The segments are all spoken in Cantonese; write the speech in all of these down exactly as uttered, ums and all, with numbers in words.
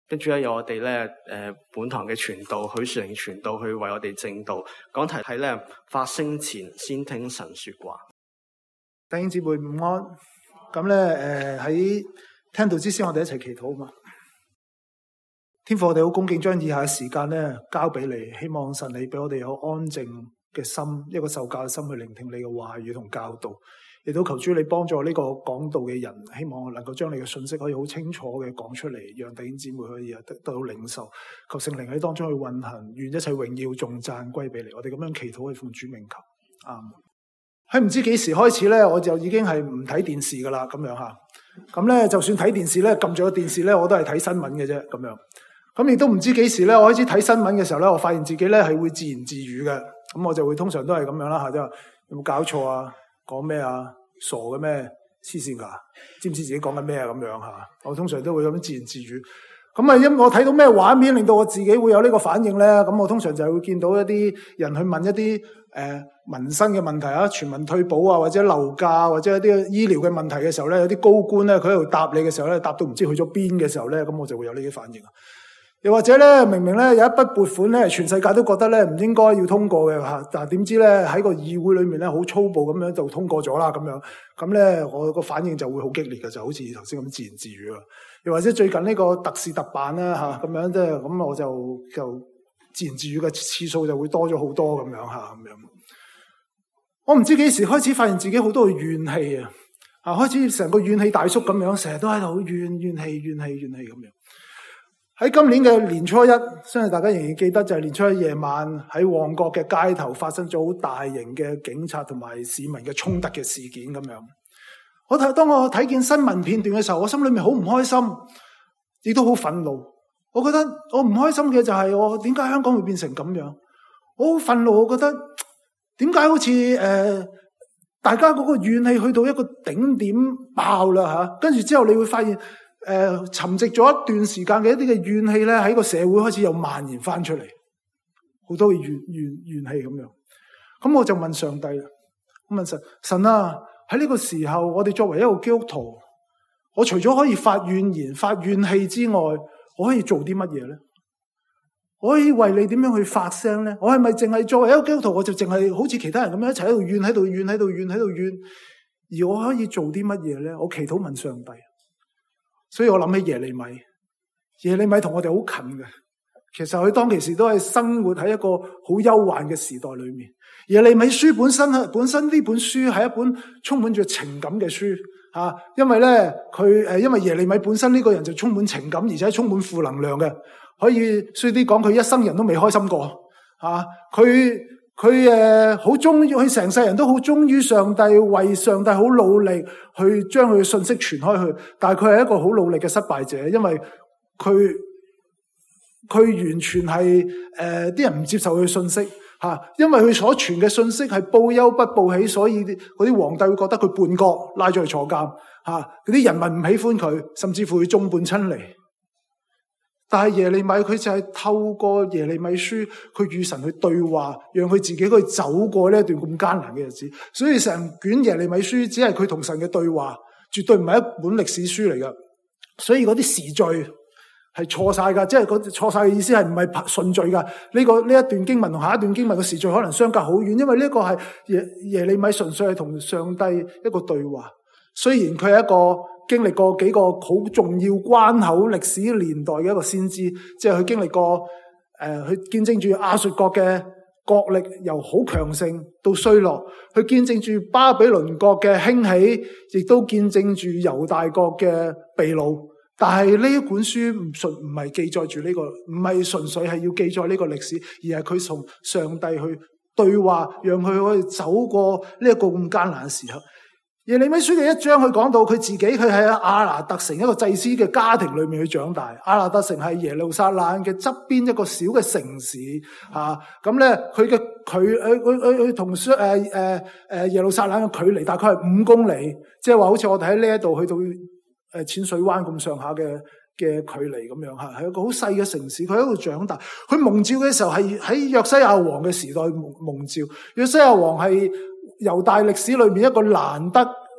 跟住咧有我哋咧誒本堂嘅傳道許樹寧傳道去為我哋證道。講題係咧發聲前先聽神說話。 弟兄姊妹午安。咁咧誒喺聽道之先，我哋一齊祈禱啊嘛。天父，我哋好恭敬將以下嘅時間咧交俾你，希望神你俾我哋有安靜嘅心，一個受教嘅心去聆聽你嘅話語同教導。亦都求主你幫助呢個講道嘅人，希望我能夠將你嘅信息可以好清楚嘅講出嚟，讓弟兄姊妹可以得得到領受。求聖靈喺當中去運行，願一切榮耀頌讚歸俾你。我哋咁樣祈禱，去奉主名求。啱。喺唔知幾時開始咧，我就已經係唔睇電視噶啦，咁樣吓。咁咧，就算睇電視咧，撳住個電視咧，我都係睇新聞嘅啫，咁樣。咁亦都唔知幾時咧，我開始睇新聞嘅時候咧，我發現自己咧係會自言自語嘅。咁我就會通常都係咁樣啦吓，即係有冇搞錯啊？講咩啊？傻嘅咩？黐線噶？知唔知自己講緊咩啊？咁樣吓，我通常都會咁樣自言自語。咁啊，因為我睇到咩畫面令到我自己會有呢個反應咧？咁我通常就係會見到一啲人去問一啲誒、呃、民生嘅問題啊，全民退保啊，或者樓價或者一啲醫療嘅問題嘅時候咧，有啲高官咧佢喺度答你嘅時候咧，答到唔知去咗邊嘅時候咧，咁我就會有呢啲反應。又或者咧，明明咧有一筆撥款咧，全世界都覺得咧唔應該要通過嘅吓，但係點知咧喺個議會裏面咧好粗暴咁樣就通過咗啦咁樣，咁咧我個反應就會好激烈嘅，就好似頭先咁自言自語啦。又或者最近呢個特事特辦啦吓，咁樣即係咁我就就自言自語嘅次數就會多咗好多咁樣吓咁樣。我唔知幾時開始發現自己好多嘅怨氣啊，啊開始成個怨氣大叔咁樣，成日都喺度怨怨氣怨氣怨氣咁樣。喺今年嘅年初一，相信大家仍然記得就係年初一夜晚喺旺角嘅街頭發生咗好大型嘅警察同埋市民嘅衝突嘅事件咁樣。我睇當我睇見新聞片段嘅時候，我心裏面好唔開心，亦都好憤怒。我覺得我唔開心嘅就係我點解香港會變成咁樣？我好憤怒，我覺得點解好似誒、呃、大家嗰個怨氣去到一個頂點爆啦吓，跟住之後你會發現。誒、呃，沉寂咗一段時間嘅一啲嘅怨氣咧，喺個社會開始有蔓延翻出嚟，好多嘅怨怨怨氣咁樣。咁我就問上帝啦，我問神，神啊，喺呢個時候，我哋作為一個基督徒，我除咗可以發怨言、發怨氣之外，我可以做啲乜嘢咧？我可以為你點樣去發聲咧？我係咪淨係作為一個基督徒，我就淨係好似其他人咁樣一齊喺度怨、喺度怨、喺度怨、喺度怨？而我可以做啲乜嘢咧？我祈禱問上帝。所以我諗起耶利米，耶利米同我哋好近嘅。其實佢當其時都係生活喺一個好憂患嘅時代裏面。耶利米書本身本身呢本書係一本充滿住情感嘅書吓，因為咧佢誒，因為耶利米本身呢個人就充滿情感，而且充滿負能量嘅，可以衰啲講佢一生人都未開心過吓，佢。佢誒好忠於，佢成世人都好忠於上帝，為上帝好努力去將佢嘅信息傳開去。但係佢係一個好努力嘅失敗者，因為佢佢完全係誒啲人唔接受佢嘅信息吓，因為佢所傳嘅信息係報憂不報喜，所以嗰啲皇帝會覺得佢叛國，拉咗去坐監吓。嗰啲人民唔喜歡佢，甚至乎佢眾叛親離。但係耶利米佢就係透過耶利米書，佢與神去對話，讓佢自己可以走過呢一段咁艱難嘅日子。所以成卷耶利米書只係佢同神嘅對話，絕對唔係一本歷史書嚟噶。所以嗰啲時序係錯晒噶，即係嗰錯晒嘅意思係唔係順序噶。呢個呢一段經文同下一段經文嘅時序可能相隔好遠，因為呢個係耶耶利米純粹係同上帝一個對話。雖然佢係一個經歷過幾個好重要關口歷史年代嘅一個先知，即係佢經歷過誒，佢、呃、見證住亞述國嘅國力由好強盛到衰落，佢見證住巴比倫國嘅興起，亦都見證住猶大國嘅被擄。但係呢一本書唔純唔係記載住呢個，唔係純粹係要記載呢個歷史，而係佢從上帝去對話，讓佢可以走過呢一個咁艱難嘅時刻。耶利米書嘅一章，佢講到佢自己，佢喺亞拿特城一個祭司嘅家庭裏面去長大。亞拿特城係耶路撒冷嘅側邊一個小嘅城市，吓咁咧，佢嘅佢佢佢佢同誒誒誒耶路撒冷嘅距離大概係五公里，即係話好似我哋喺呢一度去到誒淺水灣咁上下嘅嘅距離咁樣吓，係一個好細嘅城市。佢喺度長大，佢蒙召嘅時候係喺約西亞王嘅時代蒙蒙召。約西亞王係猶大歷史裏面一個難得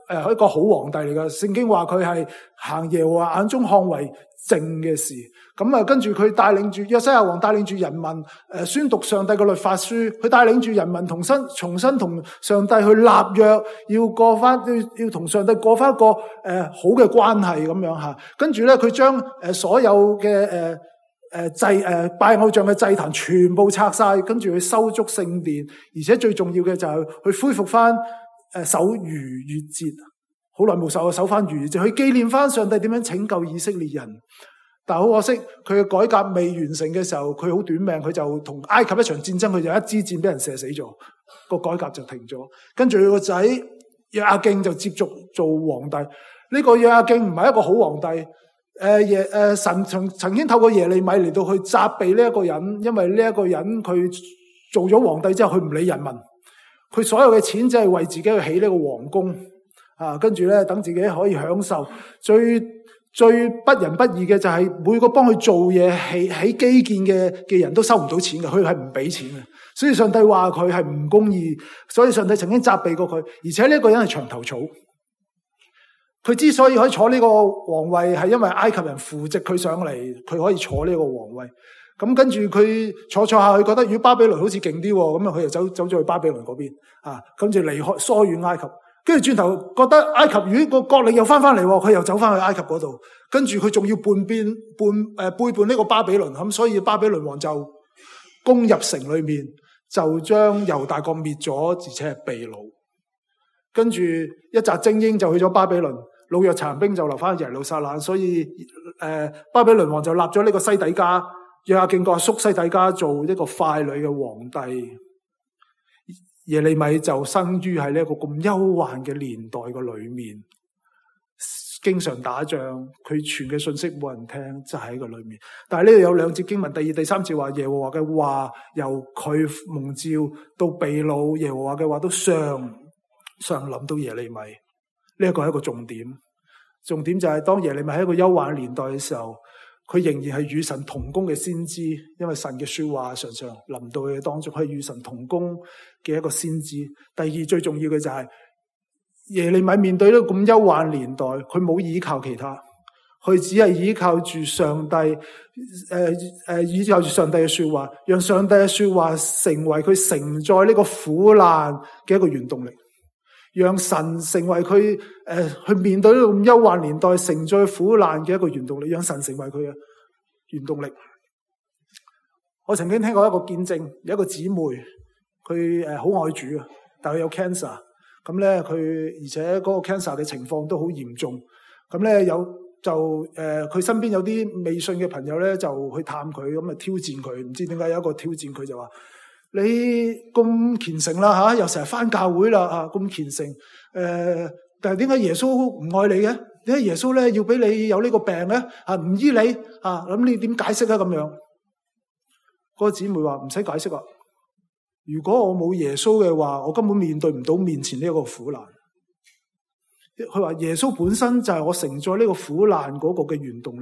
誒一個好皇帝嚟嘅。聖經話佢係行耶和華眼中看為正嘅事。咁啊，跟住佢帶領住約西亞王帶領住人民誒宣讀上帝嘅律法書，佢帶領住人民重新重新同上帝去立約，要過翻要要同上帝過翻一個誒、呃、好嘅關係咁樣吓。跟住咧，佢將誒所有嘅誒誒祭誒拜偶像嘅祭壇全部拆晒，跟住去修築聖殿，而且最重要嘅就係去恢復翻誒守逾越節，好耐冇守守翻逾越節，去紀念翻上帝點樣拯救以色列人。但係好可惜，佢嘅改革未完成嘅時候，佢好短命，佢就同埃及一場戰爭，佢就一支箭俾人射死咗，個改革就停咗。跟住佢個仔約雅敬就接續做皇帝。呢、這個約雅敬唔係一個好皇帝。誒、呃、耶誒、呃、神曾曾經透過耶利米嚟到去責備呢一個人，因為呢一個人佢做咗皇帝之後，佢唔理人民，佢所有嘅錢只係為自己去起呢個皇宮啊，跟住咧等自己可以享受最。最不仁不義嘅就係每個幫佢做嘢起起基建嘅嘅人都收唔到錢嘅，佢係唔俾錢嘅。所以上帝話佢係唔公義，所以上帝曾經責備過佢。而且呢一個人係牆頭草，佢之所以可以坐呢個皇位，係因為埃及人扶植佢上嚟，佢可以坐呢個皇位。咁跟住佢坐坐下，佢覺得如果巴比倫好似勁啲，咁啊佢就走走咗去巴比倫嗰邊啊，跟住離開疏遠埃及。跟住轉頭覺得埃及如果個國力又翻翻嚟，佢又走翻去埃及嗰度，跟住佢仲要叛變叛誒、呃、背叛呢個巴比倫，咁所以巴比倫王就攻入城裏面，就將猶大國滅咗，而且係被擄。跟住一紮精英就去咗巴比倫，老弱殘兵就留翻耶路撒冷，所以誒、呃、巴比倫王就立咗呢個西底家，約雅敬個阿叔西底家做一個傀儡嘅皇帝。耶利米就生於喺呢一個咁憂患嘅年代嘅裏面，經常打仗，佢傳嘅信息冇人聽，就喺個裏面。但係呢度有兩節經文，第二、第三節話耶和華嘅話由佢蒙召到被擄，耶和華嘅話都上上臨到耶利米，呢一個係一個重點。重點就係當耶利米喺一個憂患年代嘅時候，佢仍然係與神同工嘅先知，因為神嘅說話常常臨到佢當中，係與神同工嘅一個先知。第二最重要嘅就係、是、耶利米面對呢個咁憂患年代，佢冇依靠其他，佢只係依靠住上帝，誒、呃、誒，依靠住上帝嘅說話，讓上帝嘅說話成為佢承載呢個苦難嘅一個原動力。讓神成為佢誒、呃、去面對呢個咁憂患年代承載苦難嘅一個原動力，讓神成為佢嘅原動力。我曾經聽過一個見證，有一個姊妹，佢誒好愛主啊，但係佢有 cancer，咁咧佢而且嗰個 cancer 嘅情況都好嚴重，咁咧有就誒佢、呃、身邊有啲未信嘅朋友咧就去探佢，咁啊挑戰佢，唔知點解有一個挑戰佢就話。你咁虔誠啦吓，又成日返教會啦啊，咁虔誠，誒、呃，但係點解耶穌唔愛你嘅？點解耶穌咧要俾你有呢個病咧？啊，唔醫你啊，咁你點解釋啊？咁樣，嗰、那個姊妹話唔使解釋啊。如果我冇耶穌嘅話，我根本面對唔到面前呢一個苦難。佢話耶穌本身就係我承載呢個苦難嗰個嘅原動力。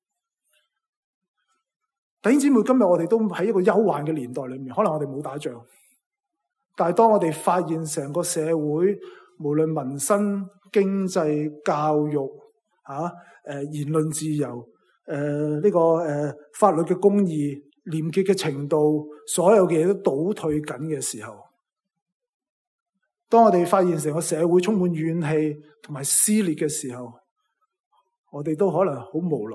弟兄姊妹，今日我哋都喺一個憂患嘅年代裏面，可能我哋冇打仗，但係當我哋發現成個社會，無論民生、經濟、教育、吓、啊、誒言論自由、誒、呃、呢、這個誒、呃、法律嘅公義、廉潔嘅程度，所有嘅嘢都倒退緊嘅時候，當我哋發現成個社會充滿怨氣同埋撕裂嘅時候，我哋都可能好無奈。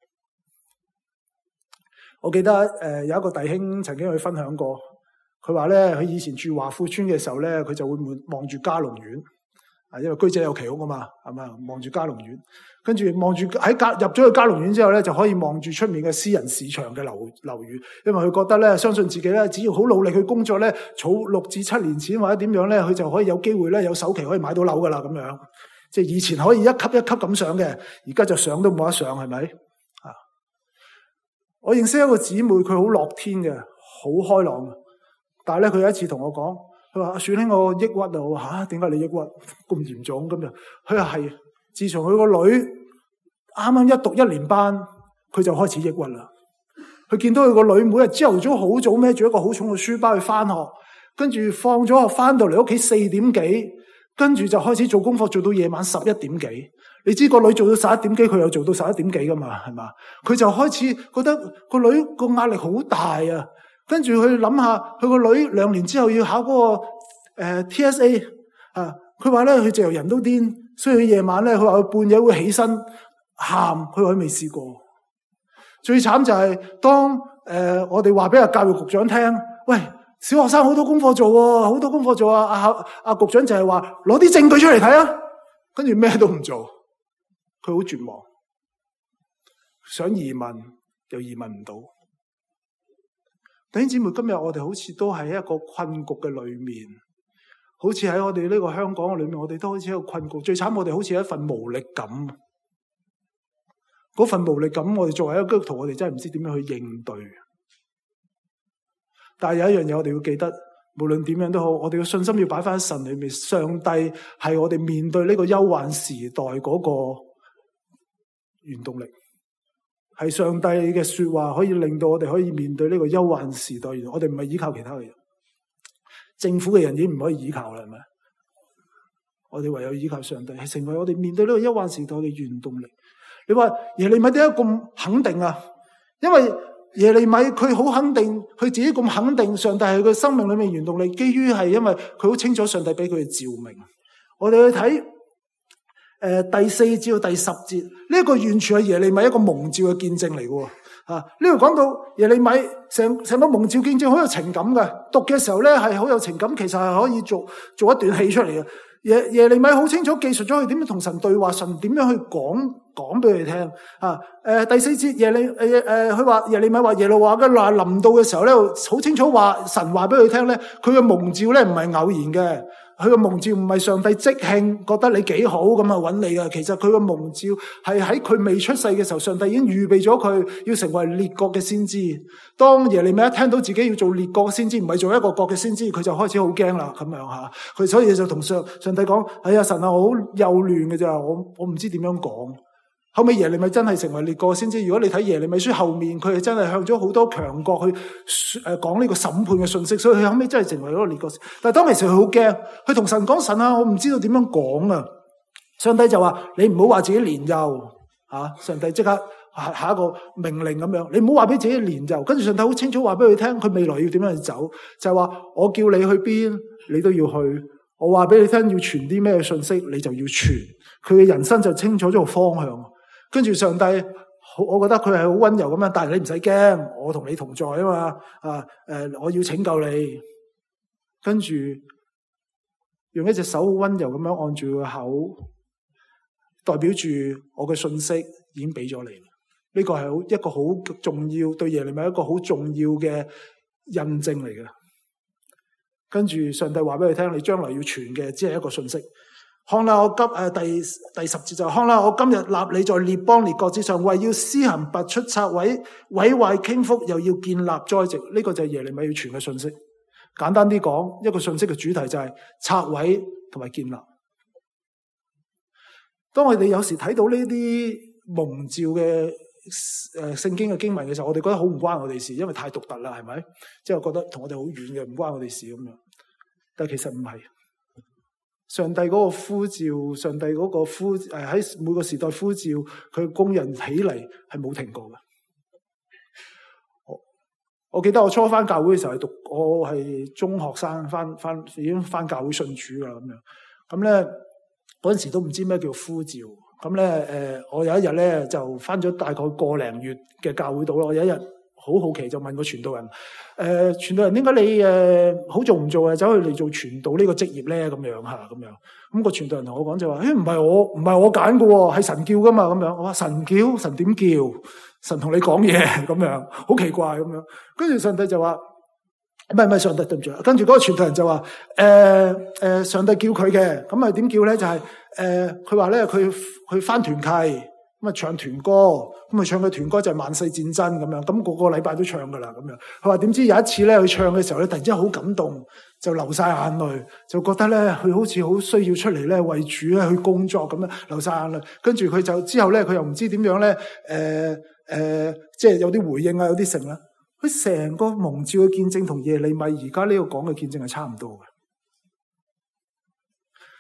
我記得誒、呃、有一個弟兄曾經去分享過，佢話咧佢以前住華富村嘅時候咧，佢就會望住嘉龍苑，啊，因為居者有其屋啊嘛，係嘛，望住嘉龍苑，跟住望住喺嘉入咗去嘉龍苑之後咧，就可以望住出面嘅私人市場嘅樓樓宇，因為佢覺得咧，相信自己咧，只要好努力去工作咧，儲六至七年錢或者點樣咧，佢就可以有機會咧有首期可以買到樓噶啦咁樣，即係以前可以一級一級咁上嘅，而家就上都冇得上，係咪？我認識一個姊妹，佢好樂天嘅，好開朗嘅。但係咧，佢有一次同我講，佢話阿樹兄，我抑鬱啊！我話吓，點解你抑鬱咁嚴重咁樣？佢話係，自從佢個女啱啱一讀一年班，佢就開始抑鬱啦。佢見到佢個女每日朝頭早好早孭住一個好重嘅書包去翻學，跟住放咗學翻到嚟屋企四點幾， 跟住就開始做功課，做到夜晚十一點幾。你知個女做到十一點幾，佢又做到十一點幾噶嘛，係嘛？佢就開始覺得個女個壓力好大啊。跟住佢諗下，佢個女兩年之後要考嗰、那個誒、呃、T S A 啊。佢話咧，佢直頭人都癲，所以佢夜晚咧，佢話佢半夜會起身喊。佢話佢未試過。最慘就係、是、當誒、呃、我哋話俾阿教育局長聽，喂，小學生好多功課做喎，好多功課做啊！阿阿局長就係話攞啲證據出嚟睇啊，跟住咩都唔做，佢好絕望，想移民又移民唔到。弟兄姊妹，今日我哋好似都喺一個困局嘅裏面，好似喺我哋呢個香港嘅裏面，我哋都好似一個困局。最慘，我哋好似一份無力感。嗰份無力感，我哋作為一個基督徒，我哋真係唔知點樣去應對。但係有一樣嘢，我哋要記得，無論點樣都好，我哋嘅信心要擺翻喺神裏面。上帝係我哋面對呢個憂患時代嗰個原動力，係上帝嘅說話可以令到我哋可以面對呢個憂患時代。我哋唔係依靠其他嘅人，政府嘅人已經唔可以依靠啦，係咪？我哋唯有依靠上帝，係成為我哋面對呢個憂患時代嘅原動力。你話耶利米點解咁肯定啊？因為耶利米佢好肯定，佢自己咁肯定上帝係佢生命裏面原動力，基於係因為佢好清楚上帝俾佢嘅召命。我哋去睇誒、呃、第四至到第十節，呢、這、一個完全係耶利米一個蒙召嘅見證嚟嘅。啊，呢度講到耶利米成成個蒙召見證好有情感嘅，讀嘅時候咧係好有情感，其實係可以做做一段戲出嚟嘅。耶耶利米好清楚記述咗佢點樣同神對話，神點樣去講講俾佢聽啊。誒、呃，第四節耶利誒誒，佢話耶利米話耶路亞嘅話臨到嘅時候咧，好清楚話神話俾佢聽咧，佢嘅蒙召咧唔係偶然嘅，佢嘅蒙召唔係上帝即興覺得你幾好咁啊揾你嘅。其實佢嘅蒙召係喺佢未出世嘅時候，上帝已經預備咗佢要成為列國嘅先知。當耶利米一聽到自己要做列國嘅先知，唔係做一個國嘅先知，佢就開始好驚啦，咁樣吓。佢所以就同上上帝講：哎呀，神啊，我好幼嫩嘅咋，我我唔知點樣講。後尾耶利米真係成為列國先知。如果你睇耶利米書後面，佢係真係向咗好多強國去誒講呢個審判嘅信息，所以佢後尾真係成為咗個列國。但係當其時佢好驚，佢同神講：神啊，我唔知道點樣講啊！上帝就話：你唔好話自己年幼啊！上帝即刻下下一個命令咁樣，你唔好話俾自己年幼。跟住上帝好清楚話俾佢聽，佢未來要點樣去走，就係話我叫你去邊，你都要去。我話俾你聽，要傳啲咩信息，你就要傳。佢嘅人生就清楚咗個方向。跟住上帝，我覺得佢係好溫柔咁樣，但係你唔使驚，我同你同在啊嘛，啊，誒、呃，我要拯救你。跟住用一隻手好溫柔咁樣按住佢個口，代表住我嘅信息已經俾咗你。呢個係好一個好重要，對耶利米一個好重要嘅印證嚟嘅。跟住上帝話俾佢聽，你將來要傳嘅只係一個信息。看啦，我今誒、呃、第第十節就看啦，我今日立你在列邦列國之上，為要施行拔出拆毀毀壞傾覆，又要建立栽植。呢、這個就係耶利米要傳嘅信息。簡單啲講，一個信息嘅主題就係拆毀同埋建立。當我哋有時睇到呢啲蒙召嘅誒聖經嘅經文嘅時候，我哋覺得好唔關我哋事，因為太獨特啦，係咪？即係覺得同我哋好遠嘅，唔關我哋事咁樣。但係其實唔係。上帝嗰個呼召，上帝嗰個呼誒喺每個時代呼召佢工人起嚟係冇停過嘅。我我記得我初返教會嘅時候係讀，我係中學生，返返已經返教會信主噶啦咁樣。咁咧嗰陣時都唔知咩叫呼召。咁咧誒，我有一日咧就返咗大概個零月嘅教會度咯。我有一日好好奇就問個傳道人：誒、呃，傳道人點解你誒好做唔做啊？走去嚟做傳道呢個職業咧？咁樣吓，咁樣。咁個傳道人同我講就話：誒，唔係我唔係我揀嘅，係神叫噶嘛。咁樣我話神叫，神點叫？神同你講嘢咁樣，好奇怪咁樣。跟住上帝就話：唔係唔係上帝對唔住。跟住嗰個傳道人就話：誒、呃、誒、呃，上帝叫佢嘅。咁啊點叫咧？就係、是、誒，佢話咧佢佢返團契。咁啊唱團歌，咁啊唱嘅團歌就係萬世戰爭咁樣，咁、那個個禮拜都唱噶啦咁樣。佢話點知有一次咧，佢唱嘅時候咧，突然之間好感動，就流晒眼淚，就覺得咧佢好似好需要出嚟咧為主咧去工作咁樣，流晒眼淚。跟住佢就之後咧，佢又唔知點樣咧，誒、呃、誒、呃，即係有啲回應啊，有啲成啦。佢成個蒙召嘅見證同耶利米而家呢個講嘅見證係差唔多嘅。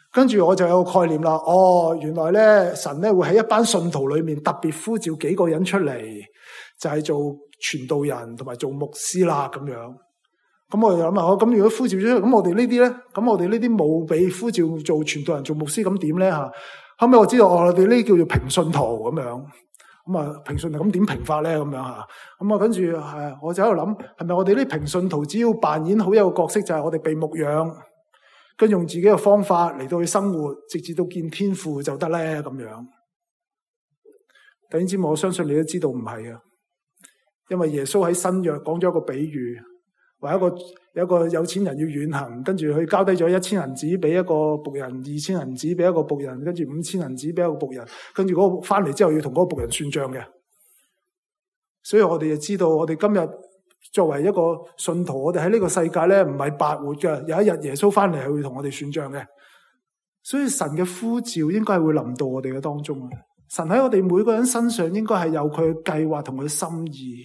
跟住我就有個概念啦，哦，原來咧神咧會喺一班信徒裏面特別呼召幾個人出嚟，就係做傳道人同埋做牧師啦咁樣。咁我就諗下，咁如果呼召咗，咁我哋呢啲咧，咁我哋呢啲冇俾呼召做傳道人做牧師，咁點咧吓？後尾我知道，哦，我哋呢啲叫做平信徒咁樣。咁啊，平信徒咁點平法咧？咁樣吓，咁啊，跟住係，我就喺度諗，係咪我哋呢啲平信徒只要扮演好一個角色，就係我哋被牧養，跟住用自己嘅方法嚟到去生活，直至到見天父就得咧？咁樣，弟兄姊妹，我相信你都知道唔係啊，因為耶穌喺新約講咗一個比喻，話一個有一個有錢人要遠行，跟住佢交低咗一千銀子俾一個僕人，二千銀子俾一個僕人，跟住五千銀子俾一個僕人，跟住嗰個翻嚟之後要同嗰個僕人算賬嘅。所以我哋就知道，我哋今日作為一個信徒，我哋喺呢個世界咧唔係白活嘅，有一日耶穌翻嚟係會同我哋算賬嘅。所以神嘅呼召應該係會臨到我哋嘅當中。神喺我哋每個人身上應該係有佢嘅計劃同佢嘅心意。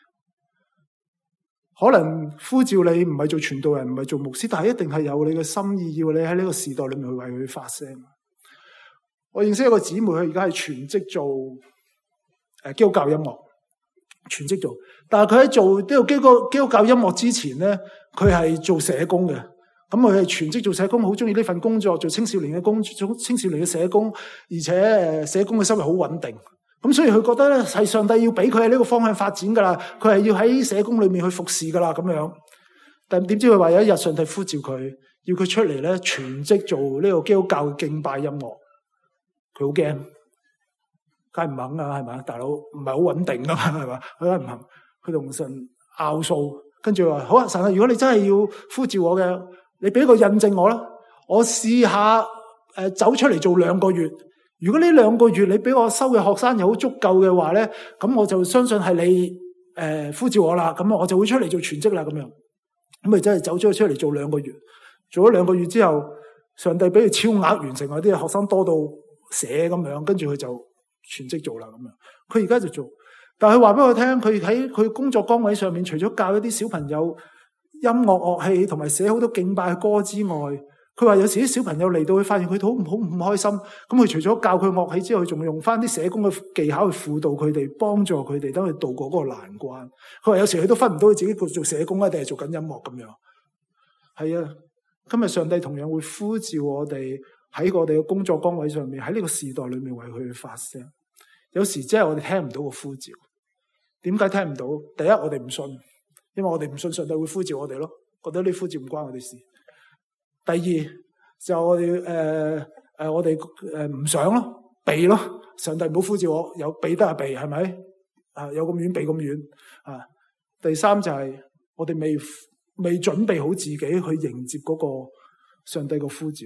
可能呼召你唔係做傳道人，唔係做牧師，但係一定係有你嘅心意，要你喺呢個時代裏面去為佢發聲。我認識一個姊妹，佢而家係全職做誒基督教音樂，全職做。但係佢喺做呢個基督基督教音樂之前咧，佢係做社工嘅。咁佢係全職做社工，好中意呢份工作，做青少年嘅工，做青少年嘅社工，而且誒社工嘅收入好穩定。咁所以佢覺得咧，係上帝要俾佢喺呢個方向發展噶啦，佢係要喺社工裏面去服侍噶啦咁樣。但點知佢話有一日上帝呼召佢，要佢出嚟咧全職做呢個基督教嘅敬拜音樂，佢好驚，梗係唔肯啊，係咪？大佬唔係好穩定噶嘛，係嘛？佢梗係唔肯，佢同神拗數，跟住話好啊，神啊，如果你真係要呼召我嘅，你俾個印證我啦，我試下誒、呃、走出嚟做兩個月。如果呢兩個月你俾我收嘅學生又好足夠嘅話咧，咁我就相信係你誒、呃、呼召我啦，咁我就會出嚟做全職啦咁樣。咁咪真係走咗出嚟做兩個月，做咗兩個月之後，上帝俾佢超額完成，嗰啲學生多到寫咁樣，跟住佢就全職做啦咁樣。佢而家就做，但係佢話俾我聽，佢喺佢工作崗位上面，除咗教一啲小朋友音樂樂器同埋寫好多敬拜歌之外，佢話有時啲小朋友嚟到，佢發現佢好唔好唔開心。咁佢除咗教佢樂器之外，佢仲用翻啲社工嘅技巧去輔導佢哋，幫助佢哋，等佢度過嗰個難關。佢話有時佢都分唔到佢自己做社工啊，定係做緊音樂咁樣。係啊，今日上帝同樣會呼召我哋喺我哋嘅工作崗位上面，喺呢個時代裏面為佢去發聲。有時真係我哋聽唔到個呼召。點解聽唔到？第一，我哋唔信，因為我哋唔信上帝會呼召我哋咯，覺得呢呼召唔關我哋事。第二就我哋誒誒，我哋誒唔想咯，避咯。上帝唔好呼召我，有避得啊避，係咪啊？有咁遠避咁遠啊。第三就係我哋未未準備好自己去迎接嗰個上帝嘅呼召。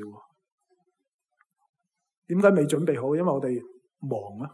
點解未準備好？因為我哋忙啊。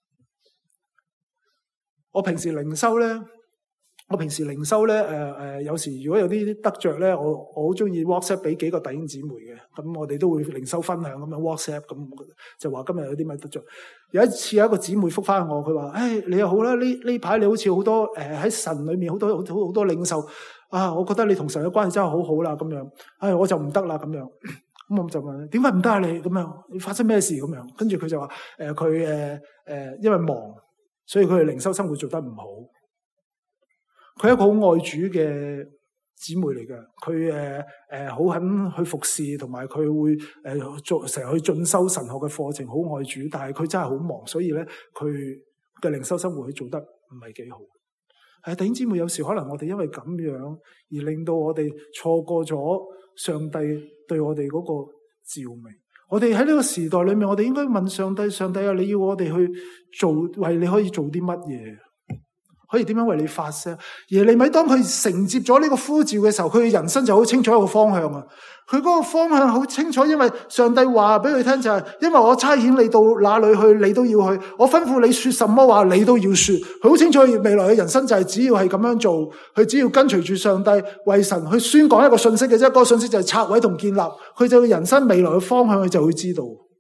我平時靈修咧。我平時靈修咧，誒、呃、誒、呃，有時如果有啲得着咧，我我好中意 WhatsApp 俾幾個弟兄姊妹嘅，咁我哋都會靈修分享咁樣 WhatsApp，咁就話今日有啲咩得着。有一次有一個姊妹覆翻我，佢話：，誒、哎，你又好啦，呢呢排你好似好多誒喺、呃、神裏面好多好好好多領受啊，我覺得你同神嘅關係真係好好啦，咁樣，唉、哎，我就唔得啦，咁樣，咁我就問：點解唔得啊？你咁樣，你發生咩事咁樣？跟住佢就話：，誒、呃，佢誒誒，因為忙，所以佢嘅靈修生活做得唔好。佢係一個好愛主嘅姊妹嚟嘅，佢誒誒好肯去服侍，同埋佢會誒做成日去進修神學嘅課程，好愛主。但係佢真係好忙，所以咧佢嘅靈修生活佢做得唔係幾好。係弟兄姊妹，有時可能我哋因為咁樣而令到我哋錯過咗上帝對我哋嗰個召命。我哋喺呢個時代裏面，我哋應該問上帝：上帝啊，你要我哋去做，為你可以做啲乜嘢？可以點樣為你發聲？耶利米當佢承接咗呢個呼召嘅時候，佢嘅人生就好清楚一個方向啊！佢嗰個方向好清楚，因為上帝話俾佢聽就係：因為我差遣你到哪裏去，你都要去；我吩咐你說什麼話，你都要說。佢好清楚未來嘅人生就係只要係咁樣做，佢只要跟隨住上帝為神去宣講一個信息嘅啫。嗰個信息就係拆毀同建立，佢就人生未來嘅方向，佢就會知道。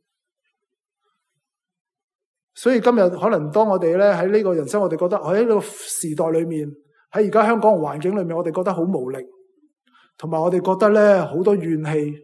所以今日可能當我哋咧喺呢個人生，我哋覺得喺呢個時代裏面，喺而家香港嘅環境裏面，我哋覺得好無力，同埋我哋覺得咧好多怨氣，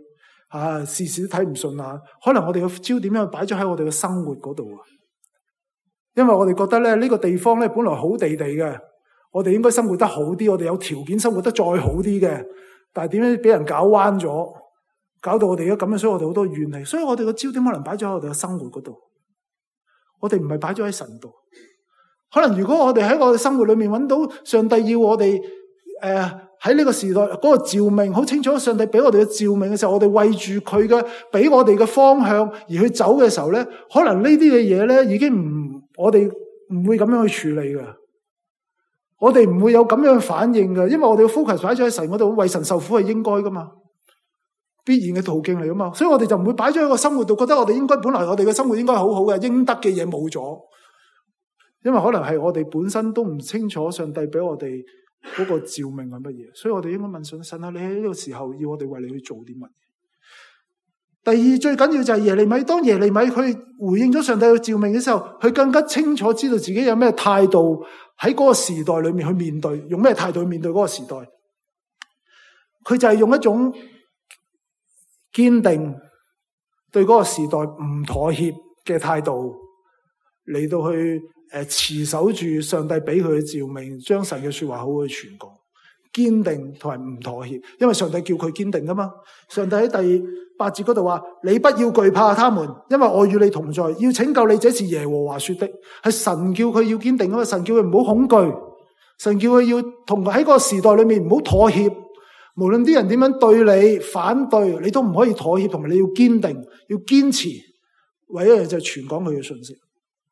啊，事事都睇唔順眼，可能我哋嘅焦點因為擺咗喺我哋嘅生活嗰度啊。因為我哋覺得咧呢個地方咧本來好地地嘅，我哋應該生活得好啲，我哋有條件生活得再好啲嘅，但係點樣俾人搞彎咗，搞到我哋而家咁樣，所以我哋好多怨氣，所以我哋嘅焦點可能擺咗喺我哋嘅生活嗰度，我哋唔係擺咗喺神度。可能如果我哋喺我哋生活裏面揾到上帝要我哋誒喺呢個時代嗰個召命，好清楚上帝俾我哋嘅召命嘅時候，我哋為住佢嘅俾我哋嘅方向而去走嘅時候咧，可能呢啲嘅嘢咧已經唔，我哋唔會咁樣去處理嘅，我哋唔會有咁樣嘅反應嘅，因為我哋嘅 focus 擺咗喺神嗰度，為神受苦係應該噶嘛，必然嘅途徑嚟噶嘛，所以我哋就唔會擺咗喺個生活度，覺得我哋應該本來我哋嘅生活應該好好嘅，應得嘅嘢冇咗，因為可能係我哋本身都唔清楚上帝俾我哋嗰個召命係乜嘢，所以我哋應該問神，神啊，你喺呢個時候要我哋為你去做啲乜？第二最緊要就係耶利米，當耶利米佢回應咗上帝嘅召命嘅時候，佢更加清楚知道自己有咩態度喺嗰個時代裏面去面對，用咩態度去面對嗰個時代。佢就係用一種堅定對嗰個時代唔妥協嘅態度嚟到去誒持守住上帝俾佢嘅召命，將神嘅說話好好去傳講，堅定同埋唔妥協，因為上帝叫佢堅定噶嘛。上帝喺第八節嗰度話：你不要懼怕他們，因為我與你同在，要拯救你，這是耶和華說的。係神叫佢要堅定啊！神叫佢唔好恐懼，神叫佢要同喺嗰個時代裏面唔好妥協，無論啲人點樣對你反對，你都唔可以妥協，同埋你要堅定，要堅持，唯一樣就係傳講佢嘅信息。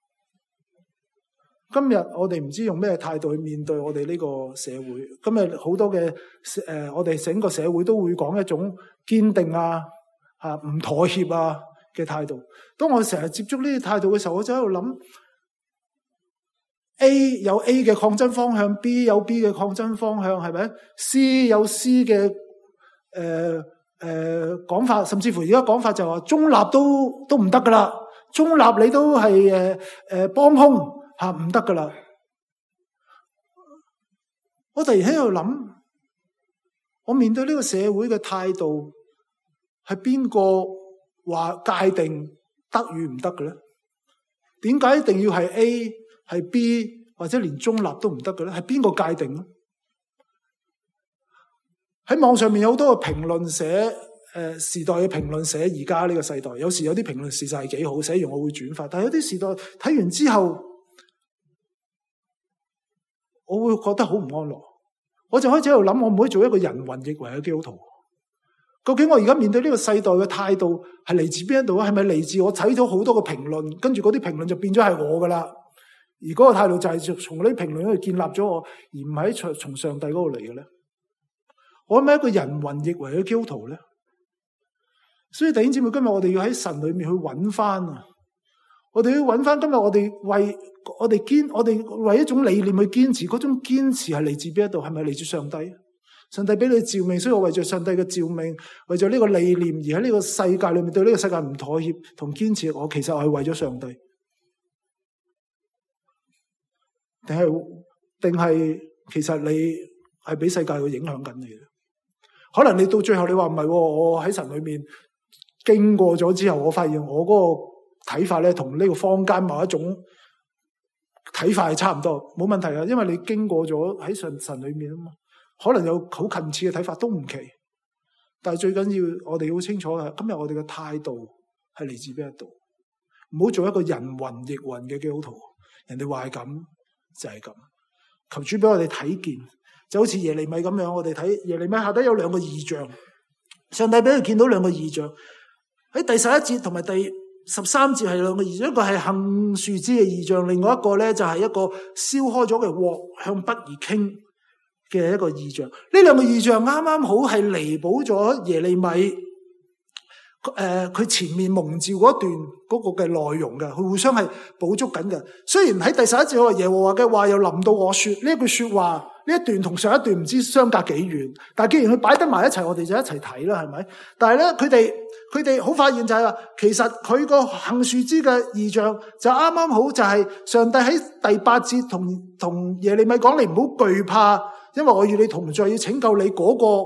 今日我哋唔知用咩態度去面對我哋呢個社會。今日好多嘅誒、呃，我哋整個社會都會講一種堅定啊、吓、啊、唔妥協啊嘅態度。當我成日接觸呢啲態度嘅時候，我就喺度諗 A 有 A 嘅抗爭方向 ，B 有 B 嘅抗爭方向，係咪 ？C 有 C 嘅誒誒講法，甚至乎而家講法就話中立都都唔得噶啦，中立你都係誒誒幫兇。吓唔得噶啦！我突然喺度諗，我面對呢個社會嘅態度係邊個話界定得與唔得嘅咧？點解一定要係 A 係 B 或者連中立都唔得嘅咧？係邊個界定咧？喺網上面有好多嘅評論寫誒時代嘅評論寫而家呢個世代，有時有啲評論事實係幾好，寫完我會轉發，但係有啲時代睇完之後，我會覺得好唔安樂，我就開始喺度諗，我唔可以做一個人云亦云嘅基督徒。究竟我而家面對呢個世代嘅態度係嚟自邊一度啊？係咪嚟自我睇咗好多個評論，跟住嗰啲評論就變咗係我噶啦？而嗰個態度就係從嗰啲評論嗰度建立咗我，而唔係從從上帝嗰度嚟嘅咧？我係咪一個人云亦云嘅基督徒咧？所以弟兄姊妹，今日我哋要喺神裏面去揾翻啊！我哋要揾翻今日我哋為我哋堅，我哋為一種理念去堅持，嗰種堅持係嚟自邊一度？係咪嚟自上帝？上帝俾你召命，所以我為咗上帝嘅召命，為咗呢個理念而喺呢個世界裏面對呢個世界唔妥協同堅持。我其實我係為咗上帝，定係定係其實你係俾世界去影響緊你？可能你到最後你話唔係，我喺神裏面經過咗之後，我發現我嗰個睇法咧，同呢個坊間某一種睇法係差唔多，冇問題啊！因為你經過咗喺神神裏面啊嘛，可能有好近似嘅睇法都唔奇。但係最緊要我哋好清楚嘅，今日我哋嘅態度係嚟自邊一度？唔好做一個人云亦云嘅基督徒。人哋話係咁就係咁。求主俾我哋睇見，就好似耶利米咁樣，我哋睇耶利米下底有兩個異象，上帝俾佢見到兩個異象，喺第十一節同埋第十三節係兩個異象，一個係杏樹枝嘅異象，另外一個咧就係一個燒開咗嘅鑊向北而傾嘅一個異象。呢兩個異象啱啱好係彌補咗耶利米誒佢、呃、前面蒙召嗰段嗰個嘅內容嘅，佢互相係補足緊嘅。雖然喺第十一節我話耶和華嘅話又臨到我說，呢一句說話呢一段同上一段唔知相隔幾遠，但係既然佢擺得埋一齊，我哋就一齊睇啦，係咪？但係咧佢哋。佢哋好發現就係話，其實佢個杏樹枝嘅異象就啱啱好就係上帝喺第八節同同耶利米講，你唔好懼怕，因為我與你同在，要拯救你嗰個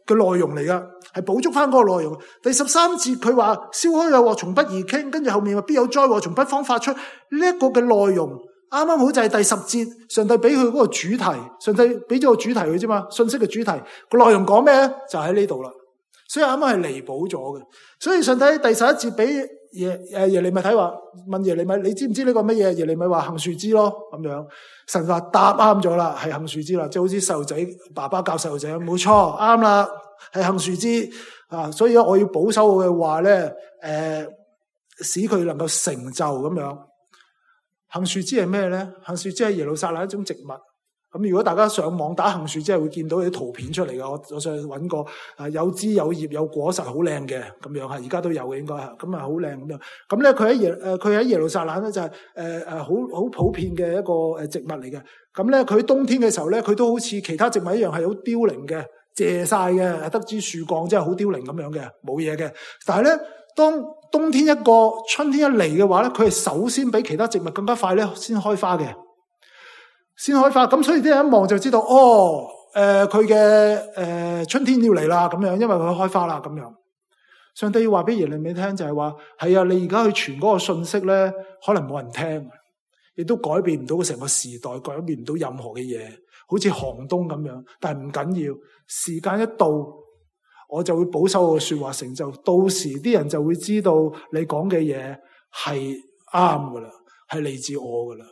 嘅內容嚟噶，係補足翻嗰個內容。第十三節佢話燒開有禍從北而傾，跟住後面話必有災禍從北方發出，呢、這、一個嘅內容啱啱好就係第十節上帝俾佢嗰個主題，上帝俾咗個主題佢啫嘛，信息嘅主題個內容講咩咧？就喺呢度啦。所以啱啱係彌補咗嘅。所以上帝喺第十一節俾耶誒耶利米睇話，問耶利米你知唔知呢個乜嘢？耶利米話杏樹枝咯咁樣。神話答啱咗啦，係杏樹枝啦，即係好似細路仔爸爸教細路仔，冇錯啱啦，係杏樹枝啊！所以我要保守我嘅話咧，誒、呃，使佢能夠成就咁樣。杏樹枝係咩咧？杏樹枝係耶路撒冷一種植物。咁如果大家上網打杏樹枝，係會見到啲圖片出嚟嘅。我我上去揾過，啊有枝有葉有果實，好靚嘅咁樣嚇，而家都有嘅應該係，咁啊好靚咁樣。咁咧佢喺耶誒佢喺耶路撒冷咧就係誒誒好好普遍嘅一個誒植物嚟嘅。咁咧佢冬天嘅時候咧，佢都好似其他植物一樣係好凋零嘅，謝晒嘅，得枝樹幹真係好凋零咁樣嘅，冇嘢嘅。但係咧，當冬天一個春天一嚟嘅話咧，佢係首先比其他植物更加快咧先開花嘅。先開花，咁所以啲人一望就知道，哦，誒佢嘅誒春天要嚟啦，咁樣，因為佢開花啦，咁樣。上帝要話俾耶利米聽就係話，係啊，你而家去傳嗰個信息咧，可能冇人聽，亦都改變唔到成個時代，改變唔到任何嘅嘢，好似寒冬咁樣。但係唔緊要，時間一到，我就會保守我嘅說話成就，到時啲人就會知道你講嘅嘢係啱噶啦，係嚟自我噶啦。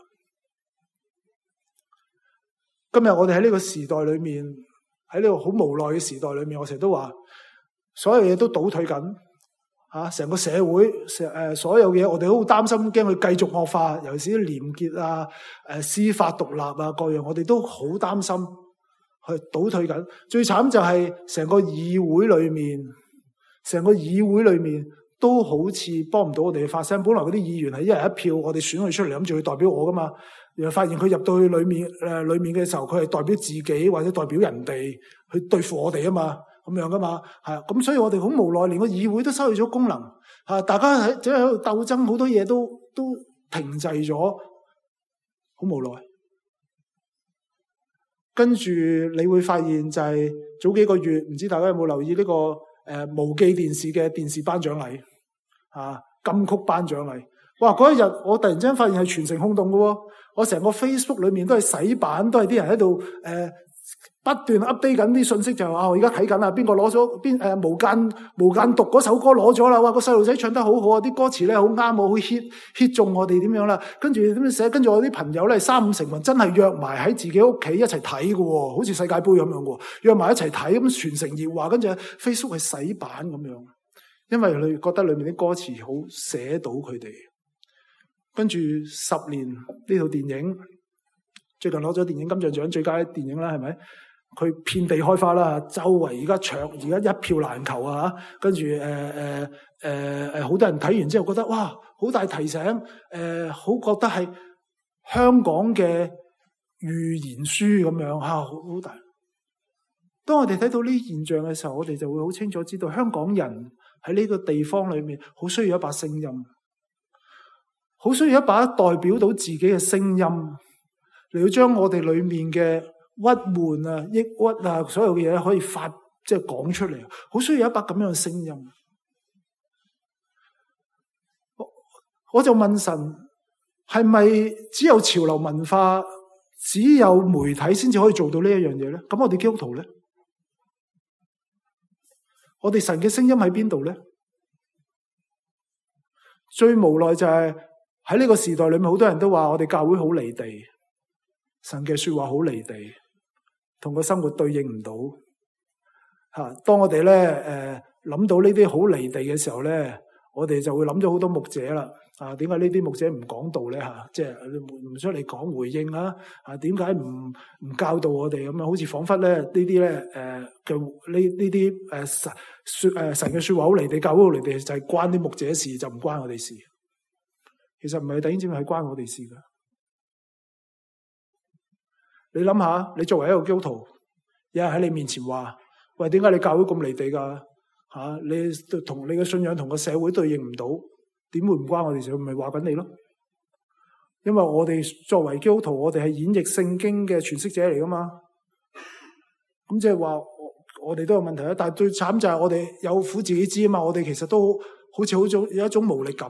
今日我哋喺呢個時代裏面，喺呢個好無奈嘅時代裏面，我成日都話，所有嘢都倒退緊，吓成個社會，誒所有嘢我哋都好擔心，驚佢繼續惡化，尤其是啲廉潔啊、誒司法獨立啊各樣，我哋都好擔心去倒退緊。最慘就係成個議會裏面，成個議會裏面都好似幫唔到我哋去發聲。本來嗰啲議員係一人一票，我哋選佢出嚟，諗住去代表我噶嘛。然後發現佢入到去裏面誒、呃，裏面嘅時候，佢係代表自己或者代表人哋去對付我哋啊嘛，咁樣噶嘛，係啊，咁所以我哋好無奈，連個議會都失去咗功能，啊，大家喺即係喺度鬥爭，好多嘢都都停滯咗，好無奈。跟住你會發現就係、是、早幾個月，唔知大家有冇留意呢、這個誒、呃、無記電視嘅電視頒獎禮啊，金曲頒獎禮。哇！嗰一日我突然之間發現係全城轟動嘅喎，我成個 Facebook 裏面都係洗版，都係啲人喺度誒不斷 update 緊啲信息，就係話我而家睇緊啦，邊個攞咗邊誒無間無間讀嗰首歌攞咗啦！哇，個細路仔唱得好好啊，啲歌詞咧好啱我，好 hit hit 中我哋點樣啦？跟住點樣寫？跟住我啲朋友咧三五成群真係約埋喺自己屋企一齊睇嘅喎，好似世界盃咁樣嘅喎，約埋一齊睇咁全城熱話，跟住 Facebook 係洗版咁樣，因為佢覺得裏面啲歌詞好寫到佢哋。跟住十年呢套電影最近攞咗電影金像獎最佳電影啦，係咪？佢遍地開花啦，周圍而家搶，而家一票難求啊！跟住誒誒誒誒，好、呃呃、多人睇完之後覺得哇，好大提醒，誒、呃，好覺得係香港嘅預言書咁樣吓，好、啊、好大。當我哋睇到呢現象嘅時候，我哋就會好清楚知道香港人喺呢個地方裏面好需要一把聲音。好需要一把代表到自己嘅聲音，嚟到將我哋裏面嘅鬱悶啊、抑鬱啊，所有嘅嘢可以發，即係講出嚟。好需要一把咁樣嘅聲音。我，我就問神，係咪只有潮流文化、只有媒體先至可以做到呢一樣嘢咧？咁我哋基督徒咧，我哋神嘅聲音喺邊度咧？最無奈就係、是。喺呢個時代裏面，好多人都話我哋教會好離地，神嘅說話好離地，同個生活對應唔到。吓，當我哋咧誒諗到呢啲好離地嘅時候咧，我哋就會諗咗好多牧者啦。啊，點解呢啲牧者唔講道咧？吓，即係唔出嚟講回應啊？啊，點解唔唔教導我哋咁樣？好似仿佛咧呢啲咧誒嘅呢呢啲誒神說誒神嘅說話好離地，教會好離地，就係關啲牧者事，就唔關我哋事。其實唔係弟兄姊妹，係關我哋事噶。你諗下，你作為一個基督徒，有人喺你面前話：喂，點解你教會咁離地噶？吓、啊，你同你嘅信仰同個社會對應唔到，點會唔關我哋事？咪話緊你咯。因為我哋作為基督徒，我哋係演繹聖經嘅詮釋者嚟噶嘛。咁即係話， 我哋都有問題啦。但係最慘就係我哋有苦自己知啊嘛，我哋其實都好似好種有一種無力感。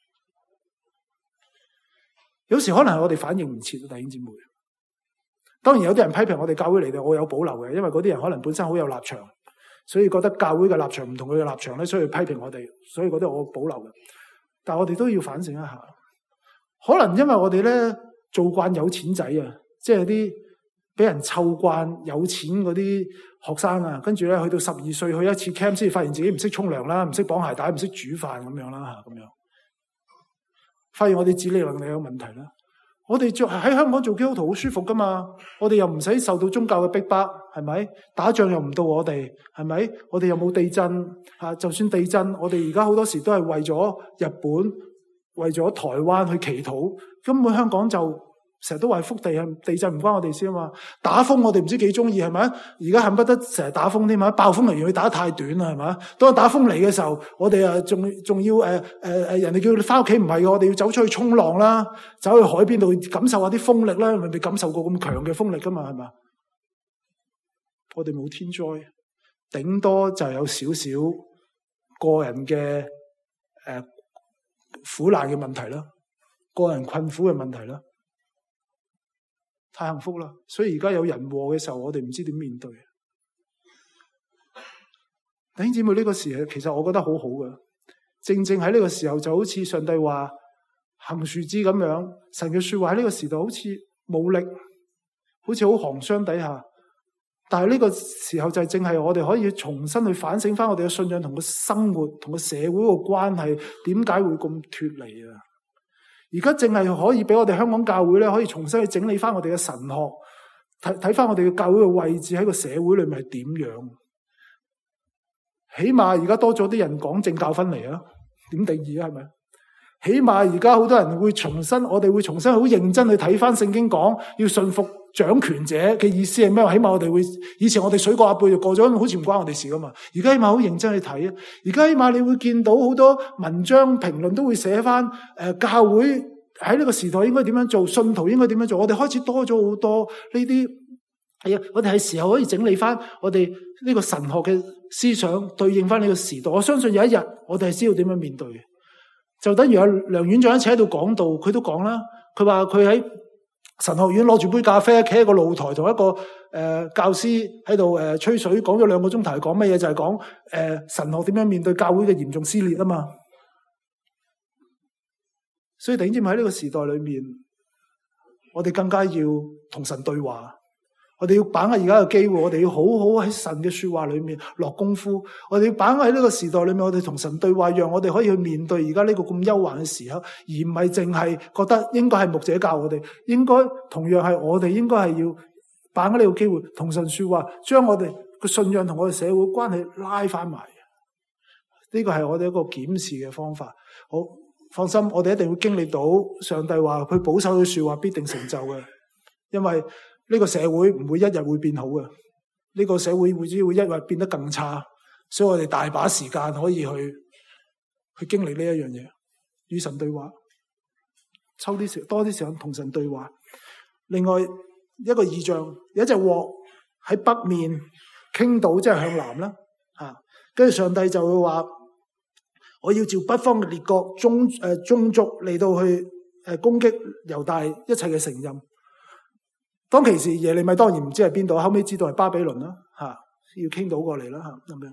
有時可能係我哋反應唔切，弟兄姊妹。當然有啲人批評我哋教會嚟嘅，我有保留嘅，因為嗰啲人可能本身好有立場，所以覺得教會嘅立場唔同佢嘅立場咧，所以批評我哋，所以嗰啲我保留嘅。但係我哋都要反省一下，可能因為我哋咧做慣有錢仔啊，即係啲俾人湊慣有錢嗰啲學生啊，跟住咧去到十二歲去一次 camp 先發現自己唔識沖涼啦，唔識綁鞋帶，唔識煮飯咁樣啦嚇，咁樣發現我哋自理能力有問題啦。我哋做喺香港做基督徒好舒服噶嘛，我哋又唔使受到宗教嘅逼迫，係咪？打仗又唔到我哋，係咪？我哋又冇地震嚇，就算地震，我哋而家好多時都係為咗日本、為咗台灣去祈禱，根本香港就成日都話福地，地震唔關我哋事啊嘛。打風我哋唔知幾中意，係咪？而家恨不得成日打風添嘛，暴風嚟，佢打得太短啦，係咪？當打風嚟嘅時候，我哋啊仲仲要誒誒誒，人哋叫你翻屋企，唔係嘅，我哋要走出去衝浪啦，走去海邊度感受下啲風力啦，未未感受過咁強嘅風力噶嘛，係咪？我哋冇天災，頂多就有少少個人嘅誒、呃、苦難嘅問題啦，個人困苦嘅問題啦。太幸福啦！所以而家有人禍嘅時候，我哋唔知點面對。弟兄姊妹，呢個時其實我覺得好好嘅，正正喺呢個時候就好似上帝話行樹枝咁樣，神嘅說話喺呢個時代好似冇力，好似好寒霜底下。但係呢個時候就係正係我哋可以重新去反省翻我哋嘅信仰同個生活同個社會個關係，點解會咁脫離啊？而家正係可以俾我哋香港教會咧，可以重新去整理翻我哋嘅神學，睇睇翻我哋嘅教會嘅位置喺個社會裏面係點樣。起碼而家多咗啲人講政教分離啊，點定義啊？係咪？起碼而家好多人會重新，我哋會重新好認真去睇翻聖經講要順服掌權者嘅意思係咩？起碼我哋會，以前我哋水過鴨背就過咗，好似唔關我哋事噶嘛。而家起碼好認真去睇啊！而家起碼你會見到好多文章評論都會寫翻，誒、呃，教會喺呢個時代應該點樣做，信徒應該點樣做。我哋開始多咗好多呢啲，係啊，我哋係時候可以整理翻我哋呢個神學嘅思想，對應翻呢個時代。我相信有一日我哋係知道點樣面對嘅。就等於有梁院長一齊喺度講道，佢都講啦。佢話佢喺神學院攞住杯咖啡，企喺個露台同一個誒、呃、教師喺度誒吹水，講咗兩個鐘頭，講乜嘢？就係講誒神學點樣面對教會嘅嚴重撕裂啊嘛。所以弟兄姊妹喺呢個時代裏面，我哋更加要同神對話。我哋要把握而家嘅機會，我哋要好好喺神嘅說話裏面落功夫。我哋要把握喺呢個時代裏面，我哋同神對話，讓我哋可以去面對而家呢個咁憂患嘅時刻，而唔係淨係覺得應該係牧者教我哋，應該同樣係我哋應該係要把握呢個機會，同神說話，將我哋嘅信仰同我哋社會關係拉翻埋。呢個係我哋一個檢視嘅方法。好，放心，我哋一定會經歷到上帝話佢保守嘅說話必定成就嘅，因為呢個社會唔會一日會變好嘅，呢個社會會只會一日變得更差，所以我哋大把時間可以去去經歷呢一樣嘢，與神對話，抽啲時多啲時間同神對話。另外一個異象，有一隻鑊喺北面傾倒，即係向南啦，吓，跟住上帝就會話：我要召北方嘅列國宗誒宗族嚟到去誒攻擊猶大一切嘅城邑。當其時耶利米當然唔知係邊度，後尾知道係巴比倫啦，吓，要傾倒過嚟啦，吓，咁樣。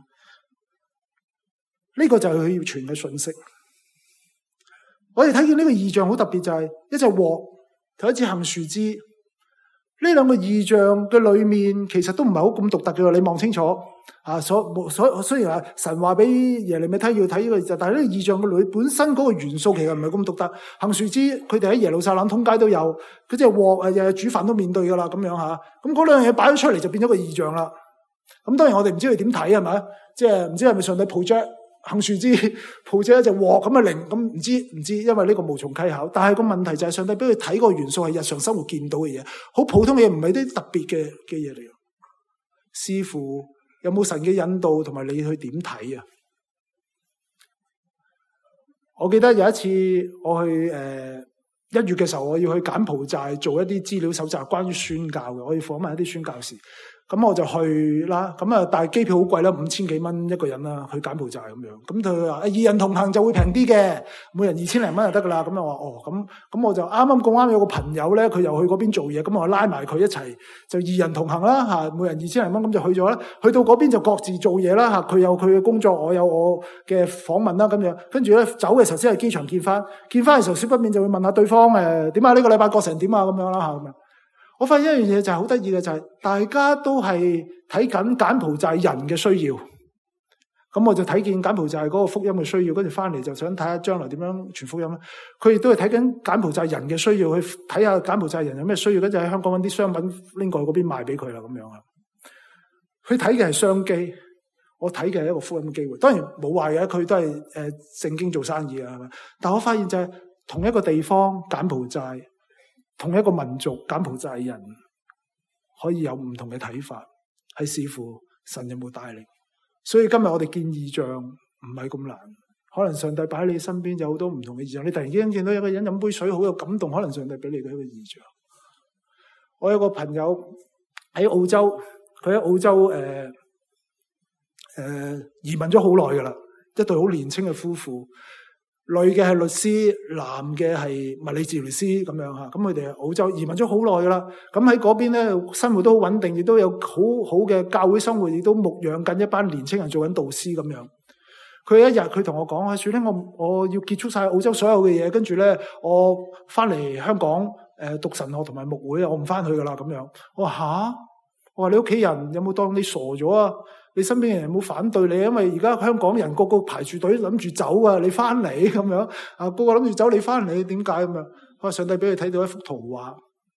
呢個就係佢要傳嘅信息。我哋睇見呢個異象好特別，就係一隻鑊同一支杏樹枝。呢兩個異象嘅裏面，其實都唔係好咁獨特嘅。你望清楚啊，所所雖然話神話俾耶利米睇要睇呢個異象，但係呢個異象嘅裏本身嗰個元素其實唔係咁獨特。杏樹枝佢哋喺耶路撒冷通街都有，嗰隻鑊誒日日煮飯都面對噶啦，咁樣吓。咁嗰兩樣嘢擺咗出嚟就變咗個異象啦。咁當然我哋唔知佢點睇係咪，即係唔知係咪上帝 project 杏樹枝 project 一隻鑊咁嘅靈，咁唔知唔知，因為呢個無從稽考。但係個問題就係上帝俾佢睇個元素係日常生活見到嘅嘢，好普通嘅嘢，唔係啲特別嘅嘅嘢嚟。視乎有冇神嘅引導同埋你去點睇啊？我記得有一次我去誒一月嘅時候，我要去柬埔寨做一啲資料搜集關於宣教嘅，我要訪問一啲宣教士。 咁我就去啦。咁啊，但係機票好貴啦，五千幾蚊一個人啦，去柬埔寨咁樣。咁佢話二人同行就會平啲嘅，每人二千零蚊就得噶啦。咁我話哦，咁咁我就啱啱咁啱有個朋友咧，佢又去嗰邊做嘢，咁我拉埋佢一齊就二人同行啦嚇，每人二千零蚊咁就去咗啦。去到嗰邊就各自做嘢啦嚇，佢有佢嘅工作，我有我嘅訪問啦咁樣。跟住咧走嘅時候先係機場見翻，見翻嘅時候少不免就會問下對方誒點啊？呢個禮拜過成點啊？咁樣啦嚇咁樣。我發現一樣嘢就係好得意嘅，就係大家都係睇緊柬埔寨人嘅需要，咁我就睇見柬埔寨嗰個福音嘅需要，跟住翻嚟就想睇下將來點樣傳福音啦。佢亦都係睇緊柬埔寨人嘅需要，去睇下柬埔寨人有咩需要，跟住喺香港揾啲商品拎過去嗰邊賣俾佢啦，咁樣啊。佢睇嘅係商機，我睇嘅係一個福音嘅機會。當然冇壞嘅，佢都係誒聖經做生意啊，係咪？但我發現就係同一個地方柬埔寨。同一個民族柬埔寨人可以有唔同嘅睇法，係視乎神有冇帶領。所以今日我哋見異象唔係咁難，可能上帝擺喺你身邊有好多唔同嘅異象。你突然之間見到有個人飲杯水好有感動，可能上帝俾你嘅一個異象。我有個朋友喺澳洲，佢喺澳洲誒誒、呃呃、移民咗好耐噶啦，一對好年輕嘅夫婦。女嘅係律師，男嘅係物理治療師咁樣吓，咁佢哋澳洲移民咗好耐噶啦，咁喺嗰邊咧生活都好穩定，亦都有好好嘅教會生活，亦都牧養緊一班年青人做緊導師咁樣。佢一日佢同我講啊，算啦，我我要結束晒澳洲所有嘅嘢，跟住咧我翻嚟香港誒讀神學同埋牧會，我唔翻去噶啦咁樣。我話吓，我話你屋企人有冇當你傻咗啊？你身邊嘅人有冇反對你？因為而家香港人個個排住隊諗住走啊，你翻嚟咁樣啊，個個諗住走，你翻嚟點解咁樣？佢話上帝俾佢睇到一幅圖畫。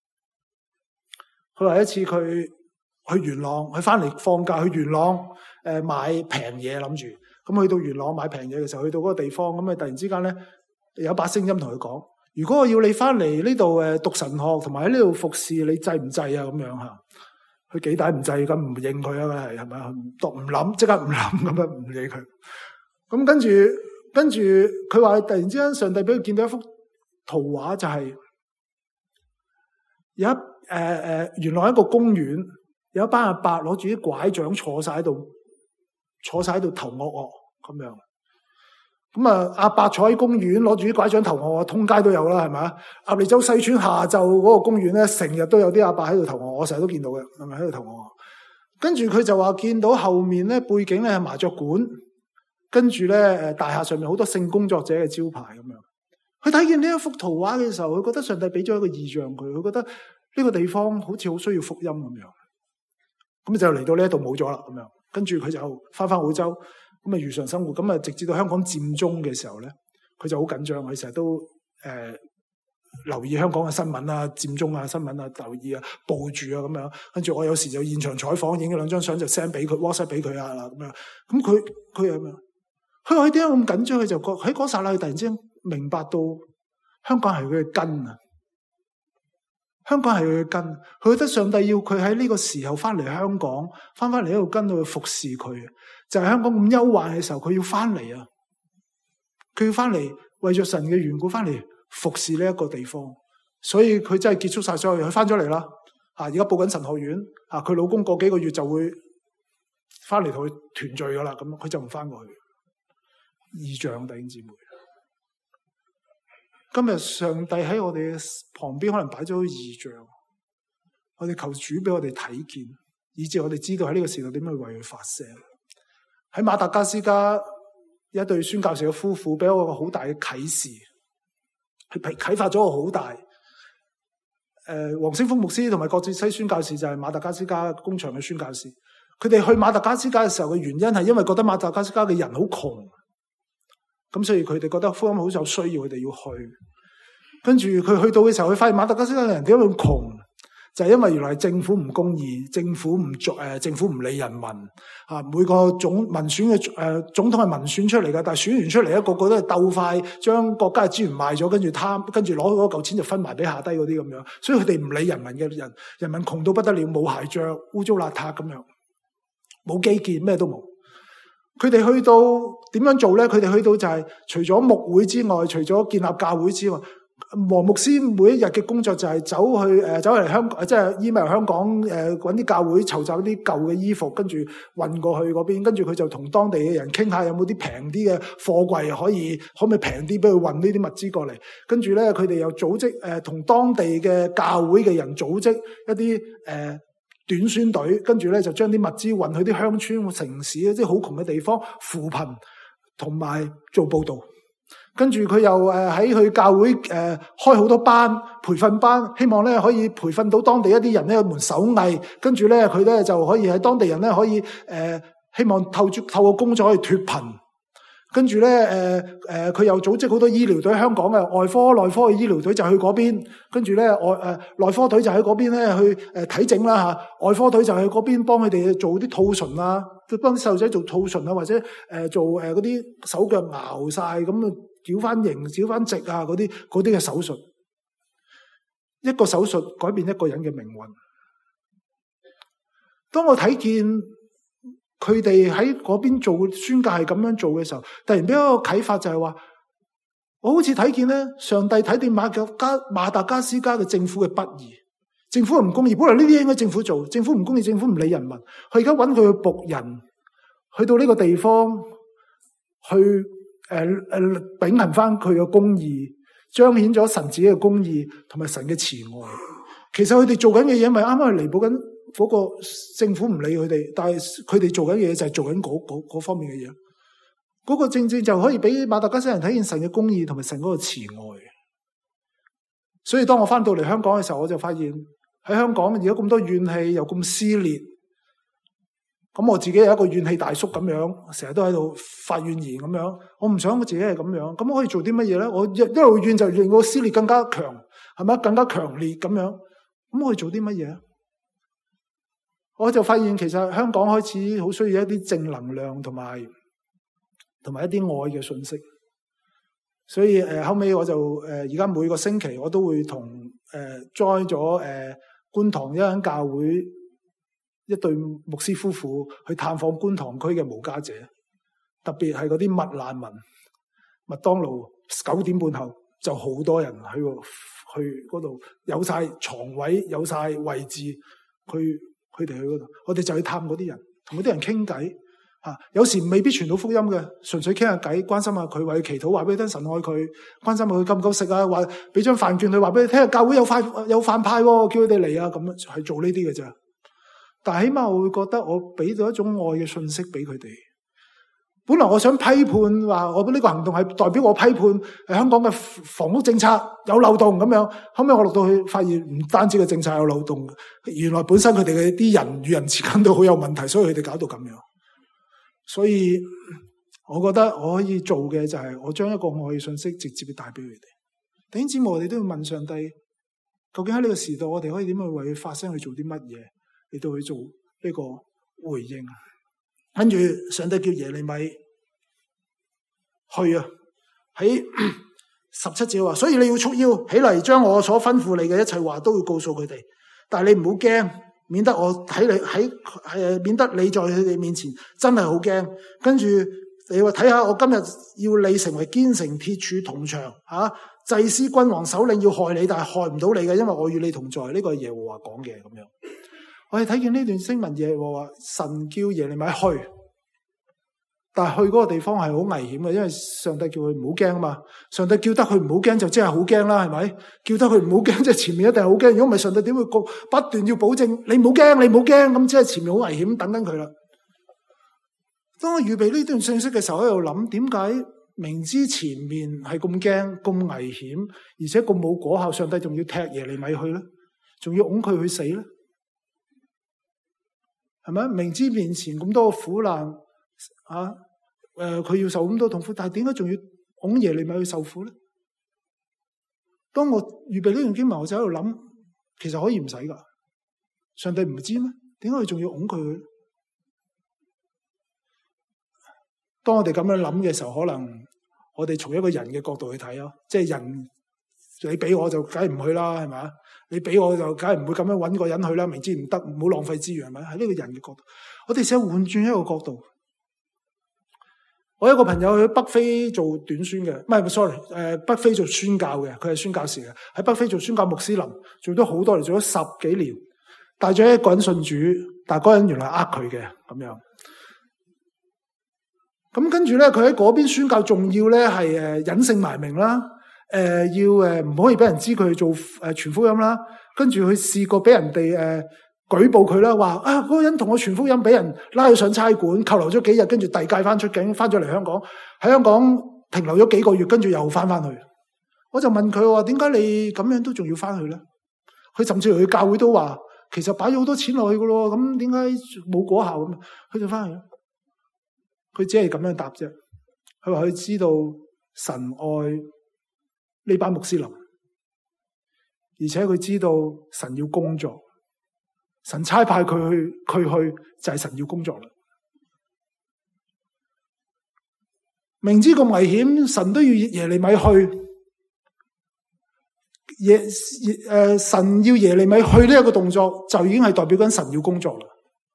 佢話一次佢去元朗，佢翻嚟放假去元朗誒、呃、買平嘢，諗住咁去到元朗買平嘢嘅時候，去到嗰個地方咁啊，突然之間咧有一把聲音同佢講：如果我要你翻嚟呢度誒讀神學，同埋喺呢度服侍，你制唔制啊？咁樣吓。佢幾大唔制咁唔應佢啊？係係咪？唔讀唔諗，即刻唔諗咁樣唔理佢。咁跟住跟住，佢話突然之間，上帝俾佢見到一幅圖畫，就係、是、有一誒誒、呃，原來一個公園有一班阿伯攞住啲拐杖坐晒喺度，坐晒喺度頭惡惡咁樣。咁啊，阿伯坐喺公園攞住啲拐杖頭餓，通街都有啦，係咪啊？鴨脷洲西村下晝嗰個公園咧，成日都有啲阿伯喺度頭餓，我成日都見到嘅，係咪喺度頭餓？跟住佢就話見到後面咧背景咧係麻雀館，跟住咧誒大廈上面好多性工作者嘅招牌咁樣。佢睇見呢一幅圖畫嘅時候，佢覺得上帝俾咗一個異象佢，佢覺得呢個地方好似好需要福音咁樣。咁就嚟到呢一度冇咗啦，咁樣。跟住佢就翻翻澳洲。咁啊，如常生活，咁啊，直至到香港佔中嘅時候咧，佢就好緊張，佢成日都誒、呃、留意香港嘅新聞啊、佔中啊、新聞啊，留意啊、報住啊咁樣。跟住我有時就現場採訪，影咗兩張相就 send 俾佢 WhatsApp 俾佢啊啦咁樣。咁佢佢係咩？佢話點解咁緊張？佢就覺喺嗰剎那，佢突然之間明白到香港係佢嘅根啊！香港係佢嘅根，佢覺得上帝要佢喺呢個時候翻嚟香港，翻翻嚟呢度跟到去服侍佢。就係香港咁憂患嘅時候，佢要翻嚟啊！佢要翻嚟為咗神嘅緣故翻嚟服侍呢一個地方，所以佢真係結束晒所有嘢，佢翻咗嚟啦。啊，而家報緊神學院，啊，佢老公過幾個月就會翻嚟同佢團聚噶啦，咁佢就唔翻過去。異象，弟兄姊妹，今日上帝喺我哋旁邊可能擺咗異象，我哋求主俾我哋睇見，以致我哋知道喺呢個時代點樣去為佢發聲。喺馬達加斯加，有一對宣教士嘅夫婦俾我一個好大嘅啟示，佢啟發咗我好大。誒、呃，黃星峰牧師同埋郭志西宣教士就係馬達加斯加工場嘅宣教士。佢哋去馬達加斯加嘅時候嘅原因係因為覺得馬達加斯加嘅人好窮，咁所以佢哋覺得福音好有需要，佢哋要去。跟住佢去到嘅時候，佢發現馬達加斯加嘅人點解咁窮？就係因為原來政府唔公義，政府唔作誒，政府唔理人民啊！每個總民選嘅誒、呃、總統係民選出嚟嘅，但係選完出嚟一個個都係鬥快將國家嘅資源賣咗，跟住貪，跟住攞嗰嚿錢就分埋俾下低嗰啲咁樣，所以佢哋唔理人民嘅人，人民窮到不得了，冇鞋着，污糟邋遢咁樣，冇基建，咩都冇。佢哋去到點樣做咧？佢哋去到就係除咗牧會之外，除咗建立教會之外， 黃牧師每一日嘅工作就係走去誒走嚟香港，即係 email 香港誒揾啲教會籌集啲舊嘅衣服，跟住運過去嗰邊，跟住佢就同當地嘅人傾下有冇啲平啲嘅貨櫃可以，可唔可以平啲俾佢運呢啲物資過嚟？跟住咧佢哋又組織誒同當地嘅教會嘅人組織一啲誒、呃、短宣隊，跟住咧就將啲物資運去啲鄉村城市，即係好窮嘅地方扶貧同埋做報道。跟住佢又誒喺佢教會誒、呃、開好多班培訓班，希望咧可以培訓到當地一啲人咧一門手藝。跟住咧佢咧就可以喺當地人咧可以誒、呃、希望透住透過工作可以脫貧。跟住咧誒誒佢又組織好多醫療隊，香港嘅外科內科嘅醫療隊就去嗰邊。跟住咧外誒內科隊就喺嗰邊咧去誒睇症啦嚇，外科隊就去嗰邊幫佢哋做啲套唇啊，幫啲細路仔做套唇啊，或者誒、呃、做誒嗰啲手腳熬晒咁啊。矯翻形、矯翻直啊！嗰啲嗰啲嘅手術，一個手術改變一個人嘅命運。當我睇見佢哋喺嗰邊做宣教係咁樣做嘅時候，突然俾一個啟發就係話，我好似睇見咧，上帝睇見馬格加馬達加斯加嘅政府嘅不義，政府唔公義，本來呢啲應該政府做，政府唔公義，政府唔理人民，佢而家揾佢嘅僕人去到呢個地方去。誒誒，秉行翻佢嘅公義，彰顯咗神自己嘅公義同埋神嘅慈愛。其實佢哋做緊嘅嘢，咪啱啱去彌補緊嗰個政府唔理佢哋，但係佢哋做緊嘅嘢就係做緊嗰嗰嗰方面嘅嘢。嗰、嗰個正正就可以俾馬達加斯人睇見神嘅公義同埋神嗰個慈愛。所以當我翻到嚟香港嘅時候，我就發現喺香港而家咁多怨氣，又咁撕裂。咁我自己有一個怨氣大叔咁樣，成日都喺度發怨言咁樣。我唔想我自己係咁樣。咁我可以做啲乜嘢咧？我一一路怨就令個撕裂更加強，係咪？更加強烈咁樣。咁我可以做啲乜嘢？我就發現其實香港開始好需要一啲正能量同埋同埋一啲愛嘅信息。所以誒、呃、後尾我就誒而家每個星期我都會同誒 join 咗誒觀塘一間教會。一對牧師夫婦去探訪觀塘區嘅無家者，特別係嗰啲麥難民。麥當勞九點半後就好多人喺個去嗰度，有晒床位，有晒位置，佢佢哋去嗰度，我哋就去探嗰啲人，同嗰啲人傾偈嚇。有時未必傳到福音嘅，純粹傾下偈，關心下佢，為佢祈禱，話俾佢聽神愛佢，關心下佢夠唔夠食啊，話俾張飯券佢，話俾佢聽教會有飯有飯派喎，叫佢哋嚟啊，咁樣係做呢啲嘅啫。但係起碼我會覺得我俾到一種愛嘅信息俾佢哋。本來我想批判話我呢個行動係代表我批判香港嘅房屋政策有漏洞咁樣，後尾我落到去發現唔單止個政策有漏洞，原來本身佢哋嘅啲人與人之間都好有問題，所以佢哋搞到咁樣。所以我覺得我可以做嘅就係我將一個愛嘅信息直接帶俾佢哋。弟兄姊妹，我哋都要問上帝，究竟喺呢個時代我哋可以點樣為佢發聲去做啲乜嘢？嚟到去做呢個回應，跟住上帝叫耶利米去啊，喺十七節話，所以你要束腰起嚟，將我所吩咐你嘅一切話都要告訴佢哋，但係你唔好驚，免得我喺你喺誒，免得你在佢哋面前真係好驚。跟住你話睇下，我今日要你成為堅城鐵柱銅牆吓，祭司君王首領要害你，但係害唔到你嘅，因為我與你同在。呢、這個係耶和華講嘅咁樣。我哋睇見呢段經文，耶和華神叫耶利米去，但係去嗰個地方係好危險嘅，因為上帝叫佢唔好驚啊嘛。上帝叫得佢唔好驚，就即係好驚啦，係咪？叫得佢唔好驚，即係前面一定係好驚。如果唔係，上帝點會不斷要保證你唔好驚，你唔好驚？咁即係前面好危險，等緊佢啦。當我預備呢段信息嘅時候，喺度諗，點解明知前面係咁驚、咁危險，而且咁冇果效，上帝仲要踢耶利米去咧，仲要拱佢去死咧？係咪？明知面前咁多苦難啊，誒、呃，佢要受咁多痛苦，但係點解仲要拱耶利米去受苦咧？當我預備呢段經文，我就喺度諗，其實可以唔使噶，上帝唔知咩？點解佢仲要拱佢去？當我哋咁樣諗嘅時候，可能我哋從一個人嘅角度去睇咯，即係人，你俾我就梗係唔去啦，係咪？你俾我就梗係唔會咁樣搵個人去啦，明知唔得，唔好浪費資源，係咪？喺呢個人嘅角度，我哋想換轉一個角度， 我有一個朋友去北非做短宣嘅，唔係 sorry， 誒北非做宣教嘅，佢係宣教士嘅，喺北非做宣教穆斯林，做咗好多年，做咗十幾年，帶咗一個人信主，但係嗰個人原來呃佢嘅咁樣。咁跟住咧，佢喺嗰邊宣教，仲要咧係誒隱姓埋名啦，誒、呃、要誒唔可以俾人知佢做誒傳福音啦。跟住佢試過俾人哋誒、呃、舉報佢啦，話啊嗰個人同我傳福音，俾人拉去上差館，扣留咗幾日，跟住遞解翻出境，翻咗嚟香港，喺香港停留咗幾個月，跟住又翻翻去。我就問佢話：點解你咁樣都仲要翻去咧？佢甚至乎去教會都話，其實擺咗好多錢落去噶咯，咁點解冇果效咁？佢就翻去。佢只係咁樣答啫。佢話佢知道神愛呢班穆斯林，而且佢知道神要工作，神差派佢去，佢去就係神要工作啦。明知咁危險，神都要耶利米去。耶誒、呃，神要耶利米去呢一個動作，就已經係代表緊神要工作啦。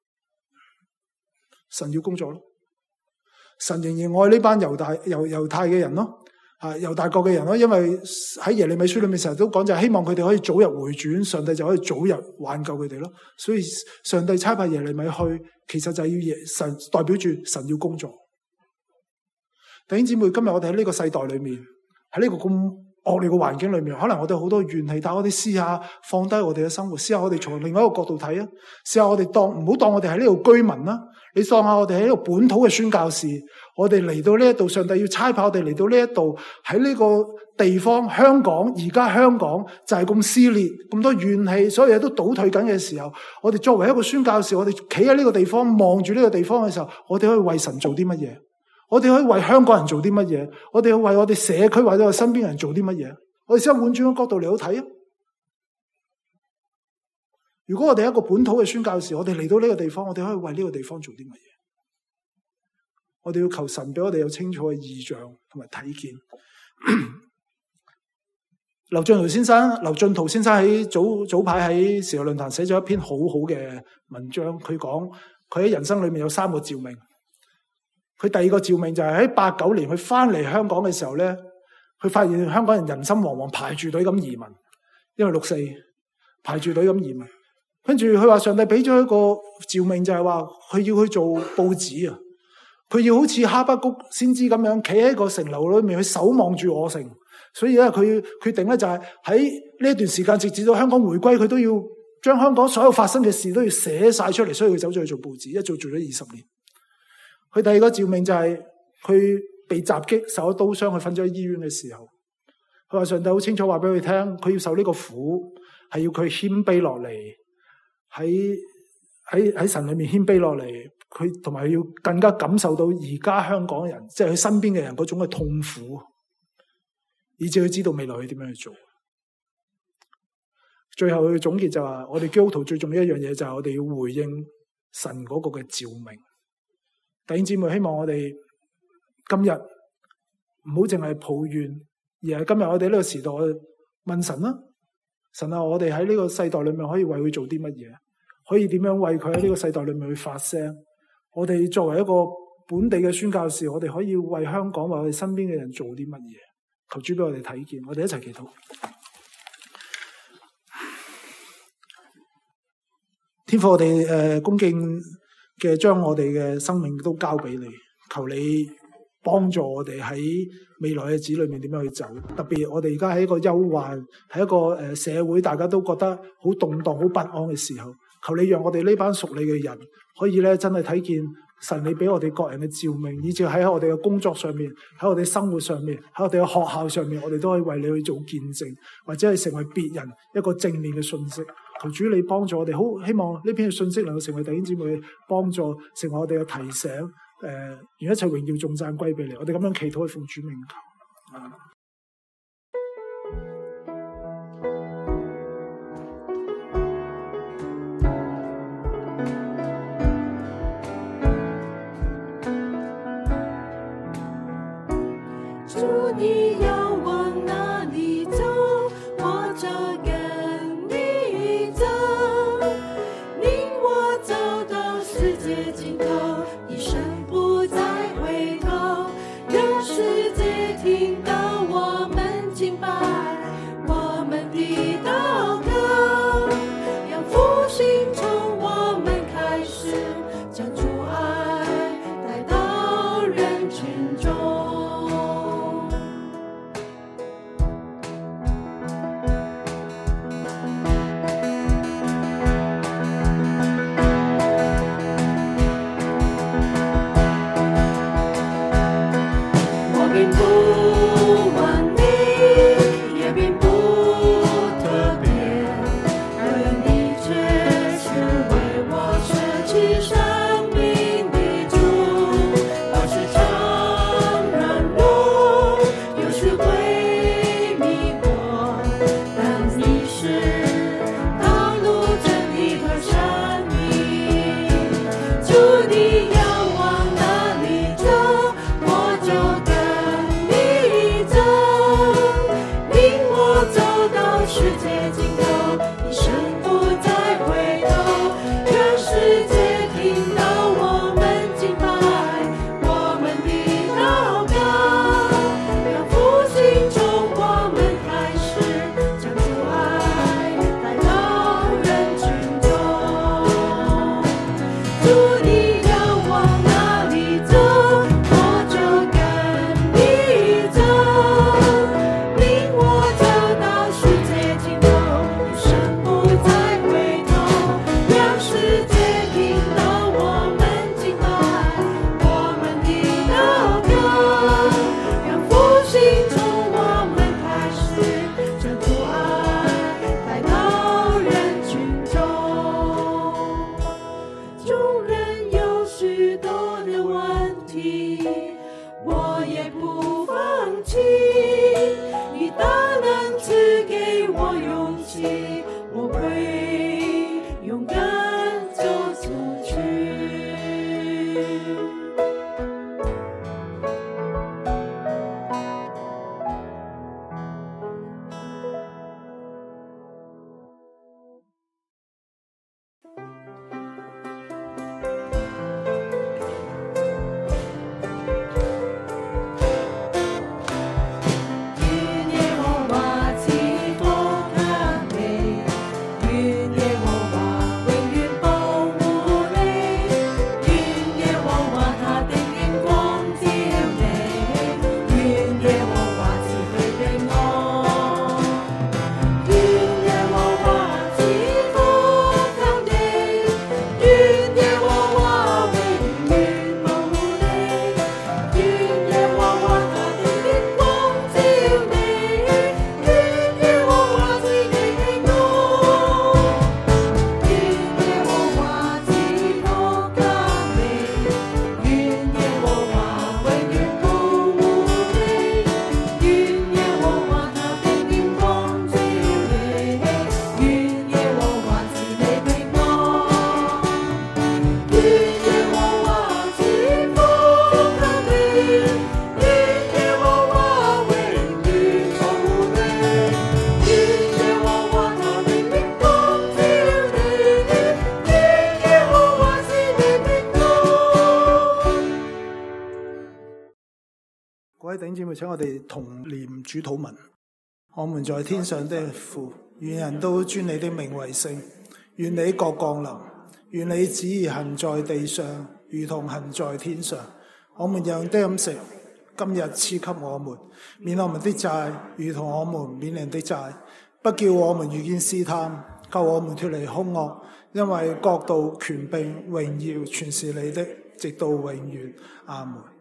神要工作咯。神仍然愛呢班猶大猶猶太嘅人咯，啊猶大國嘅人咯，因為喺耶利米書裏面成日都講就係希望佢哋可以早日回轉，上帝就可以早日挽救佢哋咯。所以上帝差派耶利米去，其實就係要耶神代表住神要工作。弟兄姊妹，今日我哋喺呢個世代裏面，喺呢個咁惡劣嘅環境裏面，可能我哋好多怨氣，但係我哋試下放低我哋嘅生活，試下我哋從另外一個角度睇啊，試下我哋當唔好當我哋喺呢度居民啦。你當下我哋喺呢個本土嘅宣教士，我哋嚟到呢一度，上帝要差派我哋嚟到呢一度，喺呢個地方，香港而家香港就係咁撕裂，咁多怨氣，所有嘢都倒退緊嘅時候，我哋作為一個宣教士，我哋企喺呢個地方望住呢個地方嘅時候，我哋可以為神做啲乜嘢？我哋可以為香港人做啲乜嘢？我哋可以為我哋社區或者我身邊人做啲乜嘢？我哋先換轉個角度嚟好睇啊！如果我哋係一個本土嘅宣教士，我哋嚟到呢個地方，我哋可以為呢個地方做啲乜嘢？我哋要求神俾我哋有清楚嘅異象同埋睇見。劉進圖先生，劉進圖先生喺早早排喺時代論壇寫咗一篇好好嘅文章，佢講佢喺人生裏面有三個召命。佢第二個召命就係喺八九年佢翻嚟香港嘅時候咧，佢發現香港人人心惶惶，排住隊咁移民，因為六四排住隊咁移民。跟住佢話上帝俾咗一個召命，就係話佢要去做報紙啊，佢要好似哈巴谷先知咁樣，企喺個城樓裏面去守望住我城。所以咧，佢決定咧就係喺呢一段時間，直至到香港回歸，佢都要將香港所有發生嘅事都要寫晒出嚟。所以佢走咗去做報紙，一做做咗二十年。佢第二個召命就係佢被襲擊，受咗刀傷，佢瞓咗喺醫院嘅時候，佢話上帝好清楚話俾佢聽，佢要受呢個苦，係要佢謙卑落嚟，喺喺喺神裏面謙卑落嚟，佢同埋要更加感受到而家香港人，即係佢身邊嘅人嗰種嘅痛苦，以至佢知道未來佢點樣去做。最後佢總結就話，我哋基督徒最重要一樣嘢就係我哋要回應神嗰個嘅召命。弟兄姊妹，希望我哋今日唔好淨係抱怨，而係今日我哋呢個時代問神啦，神啊，我哋喺呢個世代裏面可以為佢做啲乜嘢？可以點樣為佢喺呢個世代裏面去發聲？我哋作為一個本地嘅宣教士，我哋可以為香港、為我哋身邊嘅人做啲乜嘢？求主俾我哋睇見，我哋一齊祈禱。天父，我哋誒恭敬嘅將我哋嘅生命都交俾你，求你幫助我哋喺未來嘅日子裏面點樣去走。特別我哋而家喺一個憂患，喺一個誒社會大家都覺得好動盪、好不安嘅時候，求你讓我哋呢班屬你嘅人可以咧真係睇見神你俾我哋各人嘅召命，以至喺我哋嘅工作上面、喺我哋生活上面、喺我哋嘅學校上面，我哋都可以為你去做見證，或者係成為別人一個正面嘅信息。求主你幫助我哋，好希望呢篇嘅信息能夠成為弟兄姊妹嘅幫助，成為我哋嘅提醒。誒、呃，願一切榮耀頌讚歸俾你。我哋咁樣祈禱，奉主名求。啊主，你要往哪裡走，我就跟你走，領我走到世界盡頭，一生不再回頭。 持生命的主，我时常软弱，有时会迷惑，但你是道路真理和生命。主你要往哪里走，我就跟你走，领我走到世界尽头，一生不再回头，让世界听到我们敬拜，我们的祷告，让复兴中我们开始将主爱带到人群中。主你要往哪里走，我就跟你走，领我走到世界尽头，一生不再回头，让世界听到我们敬拜，我们的祷告，让复兴中我们开始将主爱带到人群中。众人有许多的问题，我也不放弃，你大能赐给我勇气，我会勇敢走出去。愿耶和华赐福他你，愿耶和华永远保护你，愿耶和华他的臉光照你，願耶和華賜你平安，願耶和華賜福給你，願耶和華永遠保護你，願耶和華他的臉光照你，願耶和華賜你平安，願耶和華賜福給你，願耶和華永遠保護你，願耶和華他的臉光照你，願耶和華賜你平安，願耶和華賜福給你，願耶和華永遠保護你，願耶和華他的臉光照你，願耶和華賜你平安。 各位弟兄姊妹，請我哋同念主禱文。我們在天上的父，願人都尊你的名為聖，願你國降臨，願你旨意行在地上，如同行在天上。我們用的飲食，今日賜給我們，免我們的債，如同我們免人的債，不叫我們遇見試探，救我們脱離兇惡，因為國度、權柄、榮耀，全是你的，直到永遠。阿門。